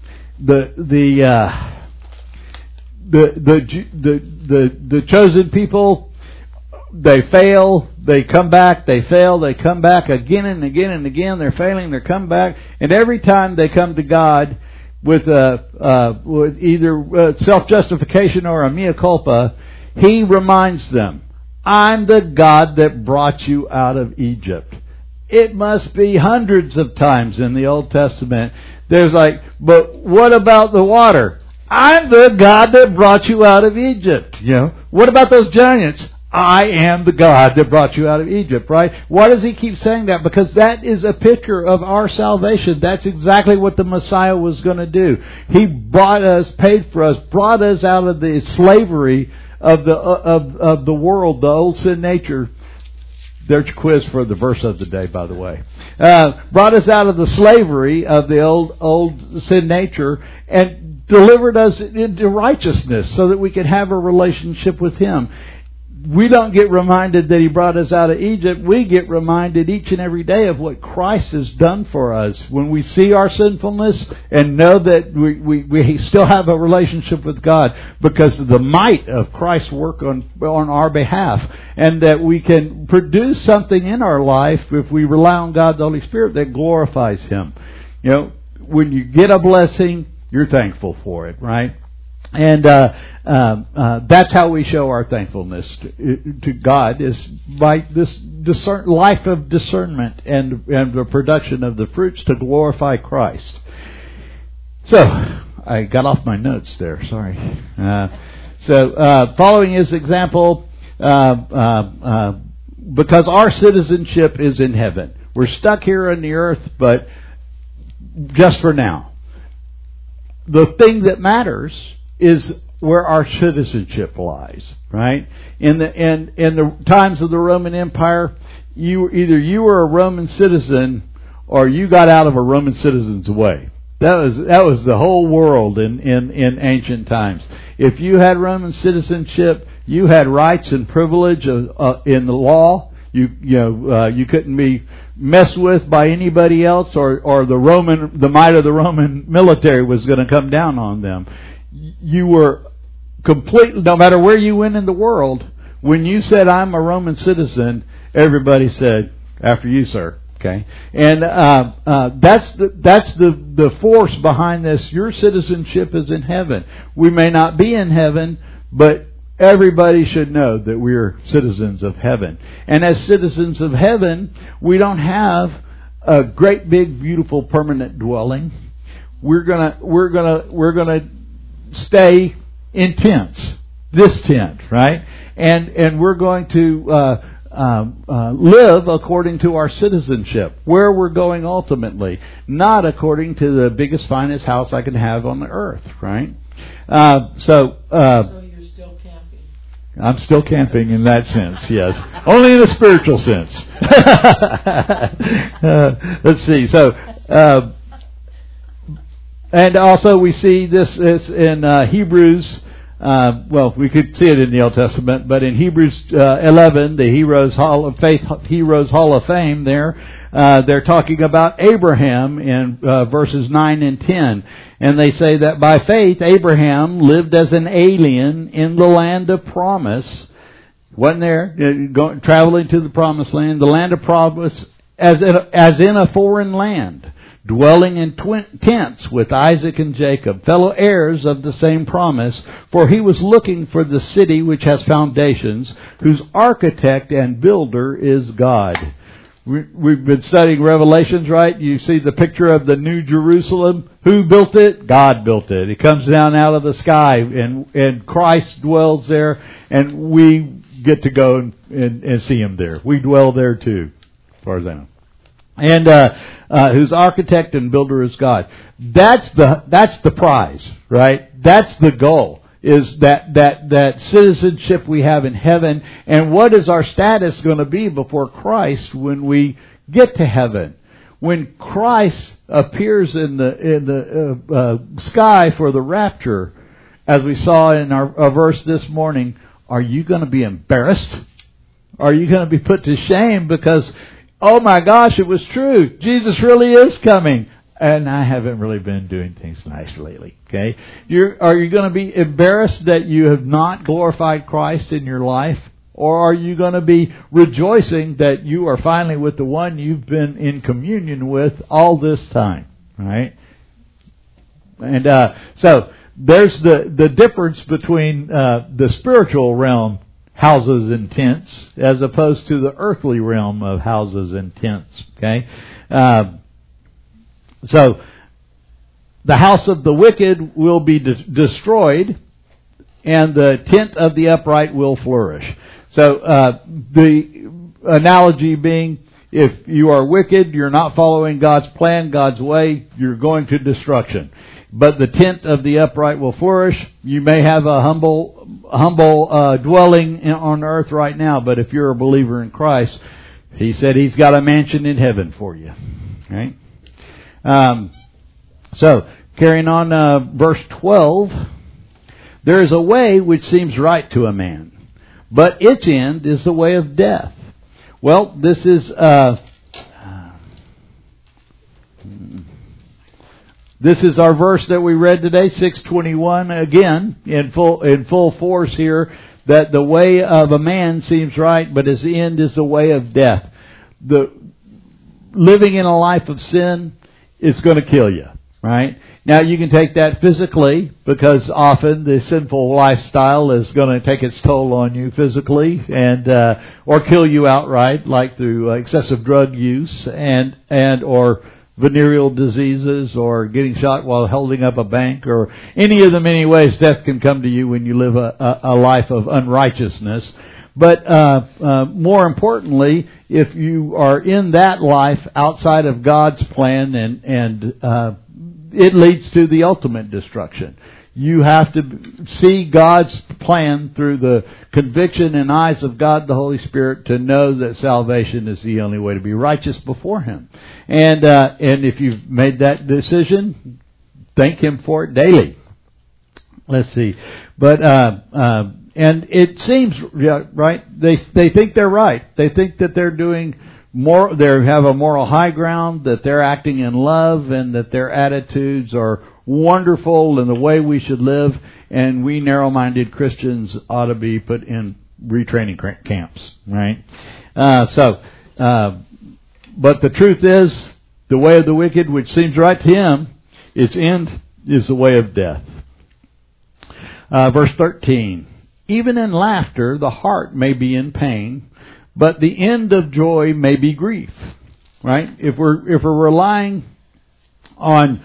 the chosen people, they fail, they come back, they fail, they come back again and again and again. They're failing, they come back, and every time they come to God with either self-justification or a mea culpa, He reminds them, I'm the God that brought you out of Egypt. It must be hundreds of times in the Old Testament. There's but what about the water? I'm the God that brought you out of Egypt. What about those giants? I am the God that brought you out of Egypt, right? Why does He keep saying that? Because that is a picture of our salvation. That's exactly what the Messiah was going to do. He bought us, paid for us, brought us out of the slavery of the world, the old sin nature. There's your quiz for the verse of the day, by the way. Brought us out of the slavery of the old sin nature and delivered us into righteousness so that we could have a relationship with Him. we don't get reminded that He brought us out of Egypt. We get reminded each and every day of what Christ has done for us. When we see our sinfulness and know that we still have a relationship with God because of the might of Christ's work on our behalf, and that we can produce something in our life if we rely on God the Holy Spirit that glorifies Him. You know, when you get a blessing, you're thankful for it, right? And that's how we show our thankfulness to God, is by this life of discernment and the production of the fruits to glorify Christ. So, I got off my notes there, sorry. Following His example, because our citizenship is in heaven. We're stuck here on the earth, but just for now. The thing that matters is where our citizenship lies, right? In the times of the Roman Empire, you were a Roman citizen or you got out of a Roman citizen's way. That was the whole world in ancient times. If you had Roman citizenship, you had rights and privilege in the law. You couldn't be messed with by anybody else, or the might of the Roman military was going to come down on them. You were completely, no matter where you went in the world, when you said, I'm a Roman citizen, everybody said, after you, sir. Okay? And that's the force behind this. Your citizenship is in heaven. We may not be in heaven, but everybody should know that we're citizens of heaven. And as citizens of heaven, we don't have a great big beautiful permanent dwelling. We're gonna stay in tents, this tent, right? And we're going to live according to our citizenship, where we're going ultimately, not according to the biggest, finest house I can have on the earth, right? So you're still camping? I'm still camping in that sense, yes. Only in a spiritual sense. Let's see. So, and also we see this in Hebrews. We could see it in the Old Testament, but in Hebrews 11, the Heroes Hall of Fame, they're talking about Abraham in verses 9 and 10. And they say that by faith, Abraham lived as an alien in the land of promise. Wasn't there, traveling to the promised land, the land of promise, as in a foreign land, dwelling in tents with Isaac and Jacob, fellow heirs of the same promise, for he was looking for the city which has foundations, whose architect and builder is God. We've been studying Revelations, right? You see the picture of the New Jerusalem. Who built it? God built it. It comes down out of the sky, and Christ dwells there, and we get to go and see Him there. We dwell there too, as far as I know. And whose architect and builder is God. That's the prize, right? That's the goal, is that citizenship we have in heaven. And what is our status going to be before Christ when we get to heaven? When Christ appears in the sky for the rapture, as we saw in our verse this morning, are you going to be embarrassed? Are you going to be put to shame because, oh my gosh, it was true. Jesus really is coming. And I haven't really been doing things nice lately. Okay? Are you going to be embarrassed that you have not glorified Christ in your life? Or are you going to be rejoicing that you are finally with the one you've been in communion with all this time? Right? And so there's the difference between the spiritual realm, houses and tents, as opposed to the earthly realm of houses and tents. Okay? So, the house of the wicked will be destroyed, and the tent of the upright will flourish. So, the analogy being, if you are wicked, you're not following God's plan, God's way, you're going to destruction. But the tent of the upright will flourish. You may have a humble dwelling on earth right now, but if you're a believer in Christ, He said He's got a mansion in heaven for you. Right? So, carrying on verse 12. There is a way which seems right to a man, but its end is the way of death. Well, this is our verse that we read today, 6:21, again in full force here, that the way of a man seems right, but his end is the way of death. The living in a life of sin is going to kill you, right? Now you can take that physically, because often the sinful lifestyle is going to take its toll on you physically, and or kill you outright, like through excessive drug use and or venereal diseases, or getting shot while holding up a bank, or any of the many ways death can come to you when you live a life of unrighteousness. But more importantly, if you are in that life outside of God's plan, and it leads to the ultimate destruction. You have to see God's plan through the conviction and eyes of God the Holy Spirit to know that salvation is the only way to be righteous before Him. And if you've made that decision, thank Him for it daily. Let's see. But and it seems right. They think they're right. They think that they're doing more. They have a moral high ground. That they're acting in love, and that their attitudes are wonderful in the way we should live. And we narrow-minded Christians ought to be put in retraining camps, right? But the truth is, the way of the wicked, which seems right to him, its end is the way of death. Verse 13. Even in laughter, the heart may be in pain, but the end of joy may be grief. Right? If we're relying on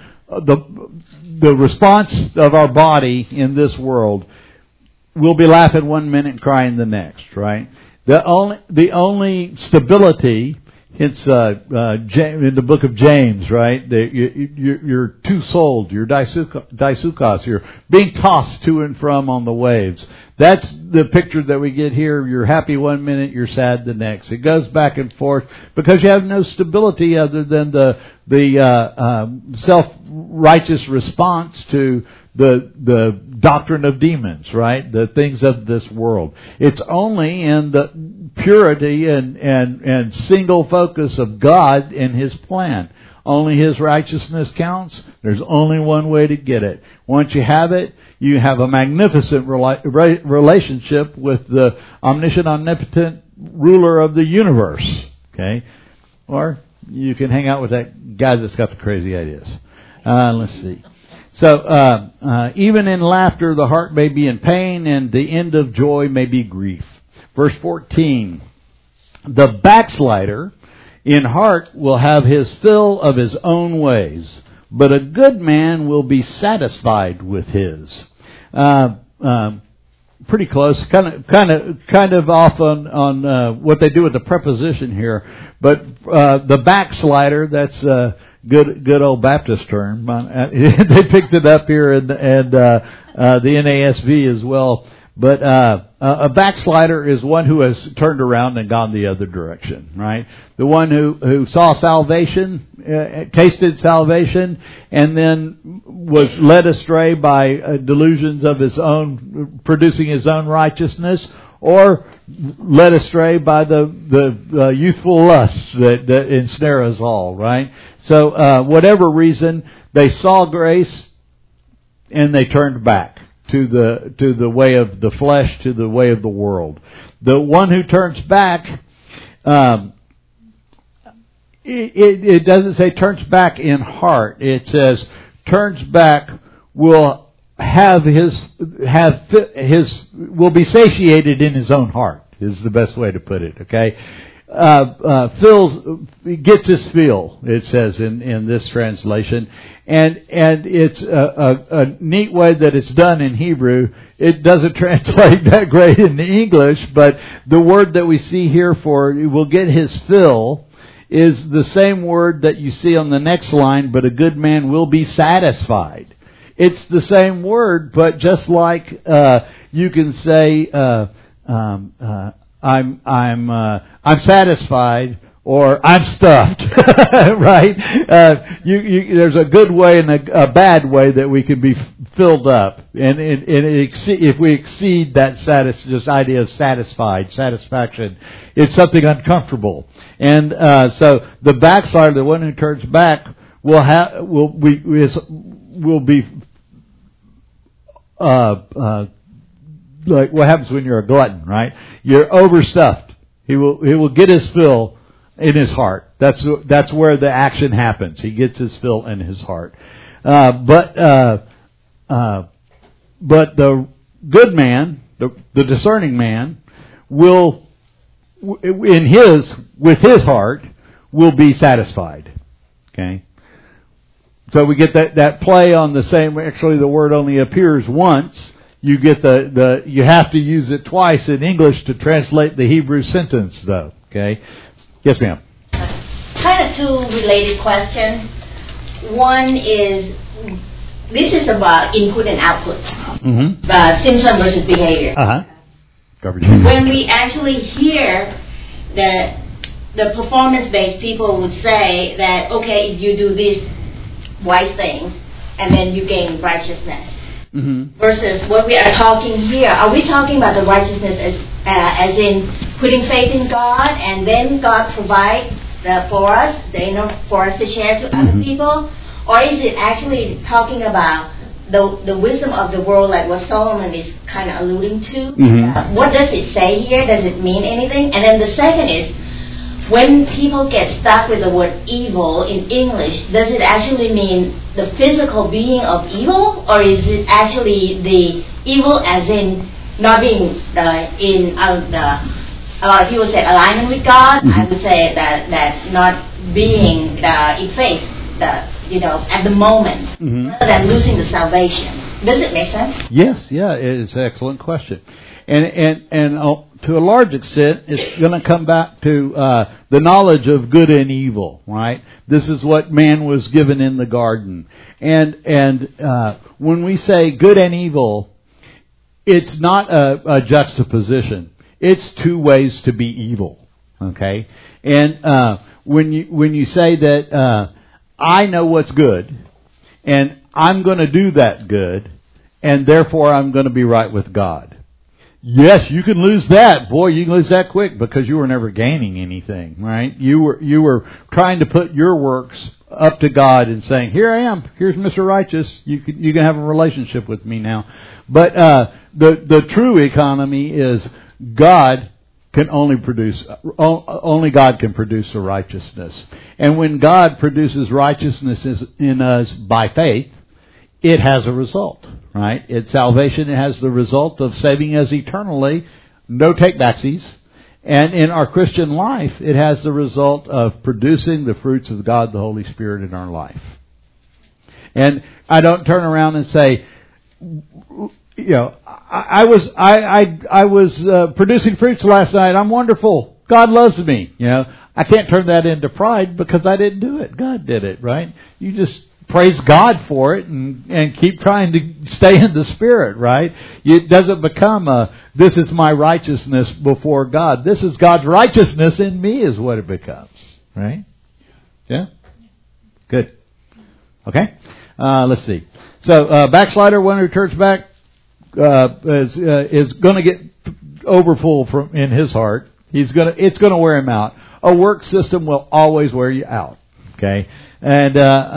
the response of our body in this world, we'll be laughing one minute and crying the next. Right? The only stability. It's in the book of James, right? You're two-souled. You're daisukos. You're being tossed to and from on the waves. That's the picture that we get here. You're happy one minute, you're sad the next. It goes back and forth because you have no stability other than the self-righteous response to the doctrine of demons, right? The things of this world. It's only in the purity and single focus of God and His plan. Only His righteousness counts. There's only one way to get it. Once you have it, you have a magnificent relationship with the omniscient, omnipotent ruler of the universe. Okay? Or you can hang out with that guy that's got the crazy ideas. Let's see. So, even in laughter, the heart may be in pain, and the end of joy may be grief. Verse 14. The backslider in heart will have his fill of his own ways, but a good man will be satisfied with his. Pretty close, kind of off on what they do with the preposition here, but the backslider, that's good old Baptist term. They picked it up here and the NASB as well. But a backslider is one who has turned around and gone the other direction, right? The one who saw salvation, tasted salvation, and then was led astray by delusions of his own, producing his own righteousness, or led astray by the youthful lusts that ensnare us all, right? So whatever reason, they saw grace and they turned back to the way of the flesh, to the way of the world. The one who turns back, it doesn't say turns back in heart. It says turns back will will be satiated in his own heart, is the best way to put it. Okay. Gets his fill, it says in this translation, and it's a neat way that it's done in Hebrew. It doesn't translate that great in English, but the word that we see here for will get his fill is the same word that you see on the next line, but a good man will be satisfied. It's the same word, but just like you can say I'm satisfied, or I'm stuffed, right? There's a good way and a bad way that we can be filled up, and if we exceed that this idea of satisfaction, it's something uncomfortable, and so the backslider, the one who turns back, will be like what happens when you're a glutton, right? You're overstuffed. He will get his fill in his heart. That's where the action happens. He gets his fill in his heart. But the good man, the discerning man, will with his heart will be satisfied. Okay. So we get that play on the same. Actually, the word only appears once. You get you have to use it twice in English to translate the Hebrew sentence, though. Okay. Yes, ma'am. Kind of two related questions. One is, this is about input and output. Mm-hmm. Symptom versus behavior. When we actually hear the performance-based people would say that, okay, if you do these wise things, and then you gain righteousness. Mm-hmm. Versus what we are talking here, are we talking about the righteousness as in putting faith in God, and then God provides for us, for us to share to other people? Or is it actually talking about the wisdom of the world, like what Solomon is kind of alluding to? Mm-hmm. What does it say here? Does it mean anything? And then the second is, when people get stuck with the word evil in English, does it actually mean the physical being of evil, or is it actually the evil as in not being a lot of people say alignment with God? Mm-hmm. I would say that not being in faith, at the moment, rather than losing the salvation. Does it make sense? Yes, yeah, it's an excellent question. And to a large extent, it's going to come back to the knowledge of good and evil, right? This is what man was given in the garden. And when we say good and evil, it's not a juxtaposition. It's two ways to be evil, okay? And when you say that I know what's good, and I'm going to do that good, and therefore I'm going to be right with God. Yes, you can lose that. Boy, you can lose that quick because you were never gaining anything, right? You were trying to put your works up to God and saying, "Here I am. Here's Mr. Righteous. You can have a relationship with me now." But the true economy is God can only God can produce a righteousness. And when God produces righteousness in us by faith, it has a result, right? It's salvation. It has the result of saving us eternally, no take-backsies. And in our Christian life, it has the result of producing the fruits of God, the Holy Spirit, in our life. And I don't turn around and say, I was producing fruits last night. I'm wonderful. God loves me. I can't turn that into pride because I didn't do it. God did it, right? You just praise God for it and keep trying to stay in the Spirit, right? It doesn't become this is my righteousness before God. This is God's righteousness in me is what it becomes, right? Yeah? Good. Okay? Let's see. So, backslider, one who turns back, is going to get overfull in his heart. It's going to wear him out. A work system will always wear you out. Okay? And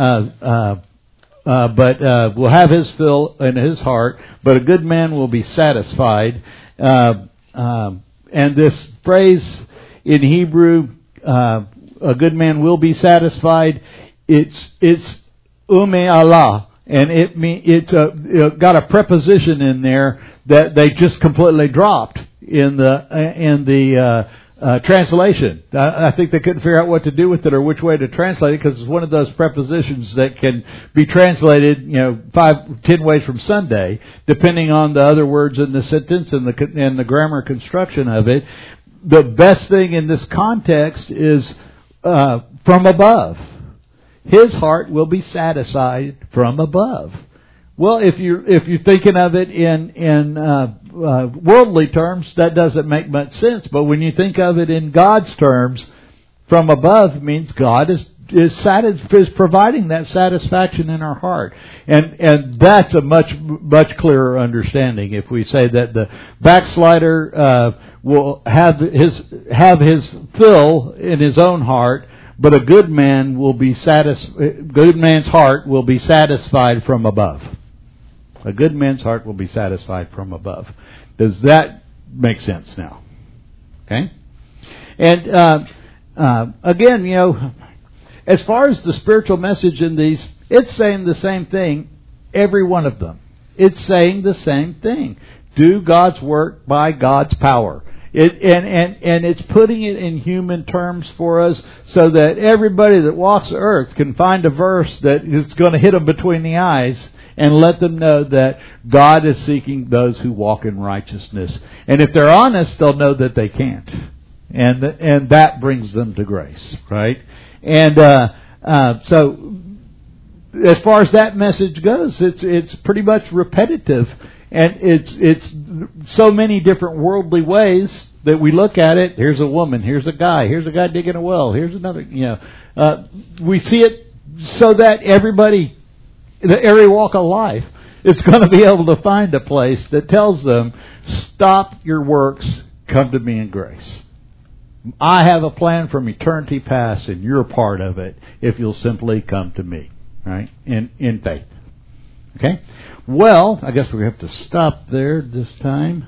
but will have his fill in his heart, but a good man will be satisfied. And this phrase in Hebrew, a good man will be satisfied. It's Allah, and it's got a preposition in there that they just completely dropped in the translation. I think they couldn't figure out what to do with it or which way to translate it because it's one of those prepositions that can be translated, 5-10 ways from Sunday, depending on the other words in the sentence and the grammar construction of it. The best thing in this context is from above. His heart will be satisfied from above. Well, if you're thinking of it in worldly terms, that doesn't make much sense. But when you think of it in God's terms, from above means God is providing that satisfaction in our heart. And that's a much clearer understanding if we say that the backslider will have his fill in his own heart, but a good man will be good man's heart will be satisfied from above. A good man's heart will be satisfied from above. Does that make sense now? Okay? And again, as far as the spiritual message in these, it's saying the same thing, every one of them. It's saying the same thing. Do God's work by God's power. And it's putting it in human terms for us so that everybody that walks the earth can find a verse that is going to hit them between the eyes and let them know that God is seeking those who walk in righteousness. And if they're honest, they'll know that they can't. And that brings them to grace, right? And so as far as that message goes, it's pretty much repetitive. And it's so many different worldly ways that we look at it. Here's a woman. Here's a guy digging a well. Here's another. We see it so that everybody, every walk of life, is going to be able to find a place that tells them, "Stop your works. Come to me in grace. I have a plan from eternity past, and you're a part of it. If you'll simply come to me, right? In faith." Okay. Well, I guess we have to stop there this time.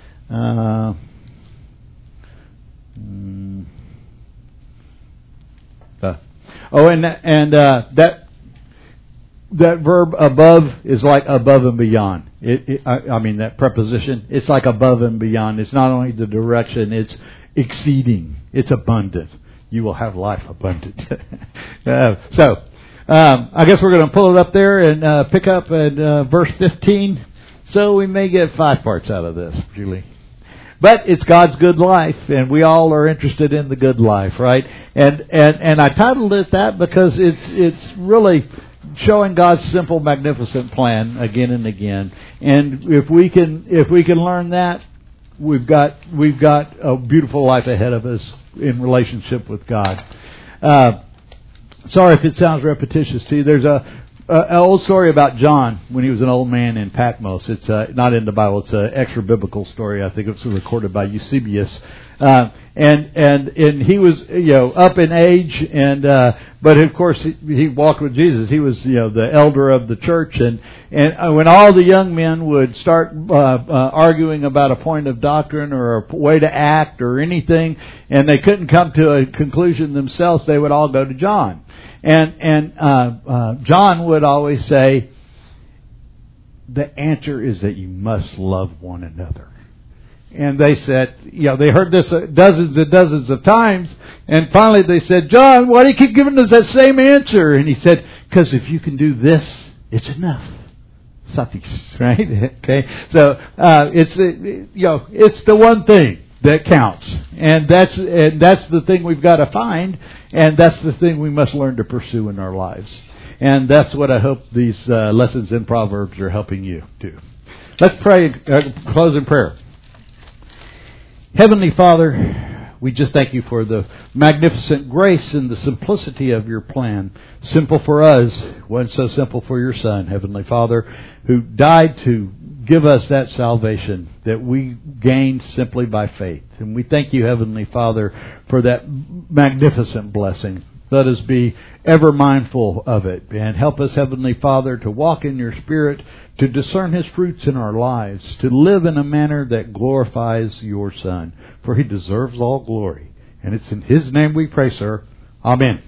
That verb above is like above and beyond. That preposition, it's like above and beyond. It's not only the direction, it's exceeding. It's abundant. You will have life abundant. I guess we're going to pull it up there and pick up at verse 15. So we may get 5 parts out of this, Julie. But it's God's good life, and we all are interested in the good life, right? And I titled it that because it's really showing God's simple, magnificent plan again and again. And if we can learn that, we've got a beautiful life ahead of us in relationship with God. Sorry if it sounds repetitious to you. There's an old story about John when he was an old man in Patmos. It's not in the Bible. It's an extra biblical story. I think it was recorded by Eusebius. And he was up in age, but of course he walked with Jesus. He was the elder of the church, and when all the young men would start arguing about a point of doctrine or a way to act or anything, and they couldn't come to a conclusion themselves, they would all go to John. And John would always say, the answer is that you must love one another. And they said, they heard this dozens and dozens of times, and finally they said, John, why do you keep giving us that same answer? And he said, because if you can do this, it's enough. Suffix, right? Okay, so it's the one thing that counts, and that's the thing we've got to find, and that's the thing we must learn to pursue in our lives. And that's what I hope these lessons in Proverbs are helping you do. Let's pray. Close in prayer. Heavenly Father, we just thank you for the magnificent grace and the simplicity of your plan. Simple for us, wasn't so simple for your Son, Heavenly Father, who died to give us that salvation that we gained simply by faith. And we thank you, Heavenly Father, for that magnificent blessing. Let us be ever mindful of it, and help us, Heavenly Father, to walk in your Spirit, to discern His fruits in our lives, to live in a manner that glorifies your Son, for He deserves all glory. And it's in His name we pray, sir. Amen.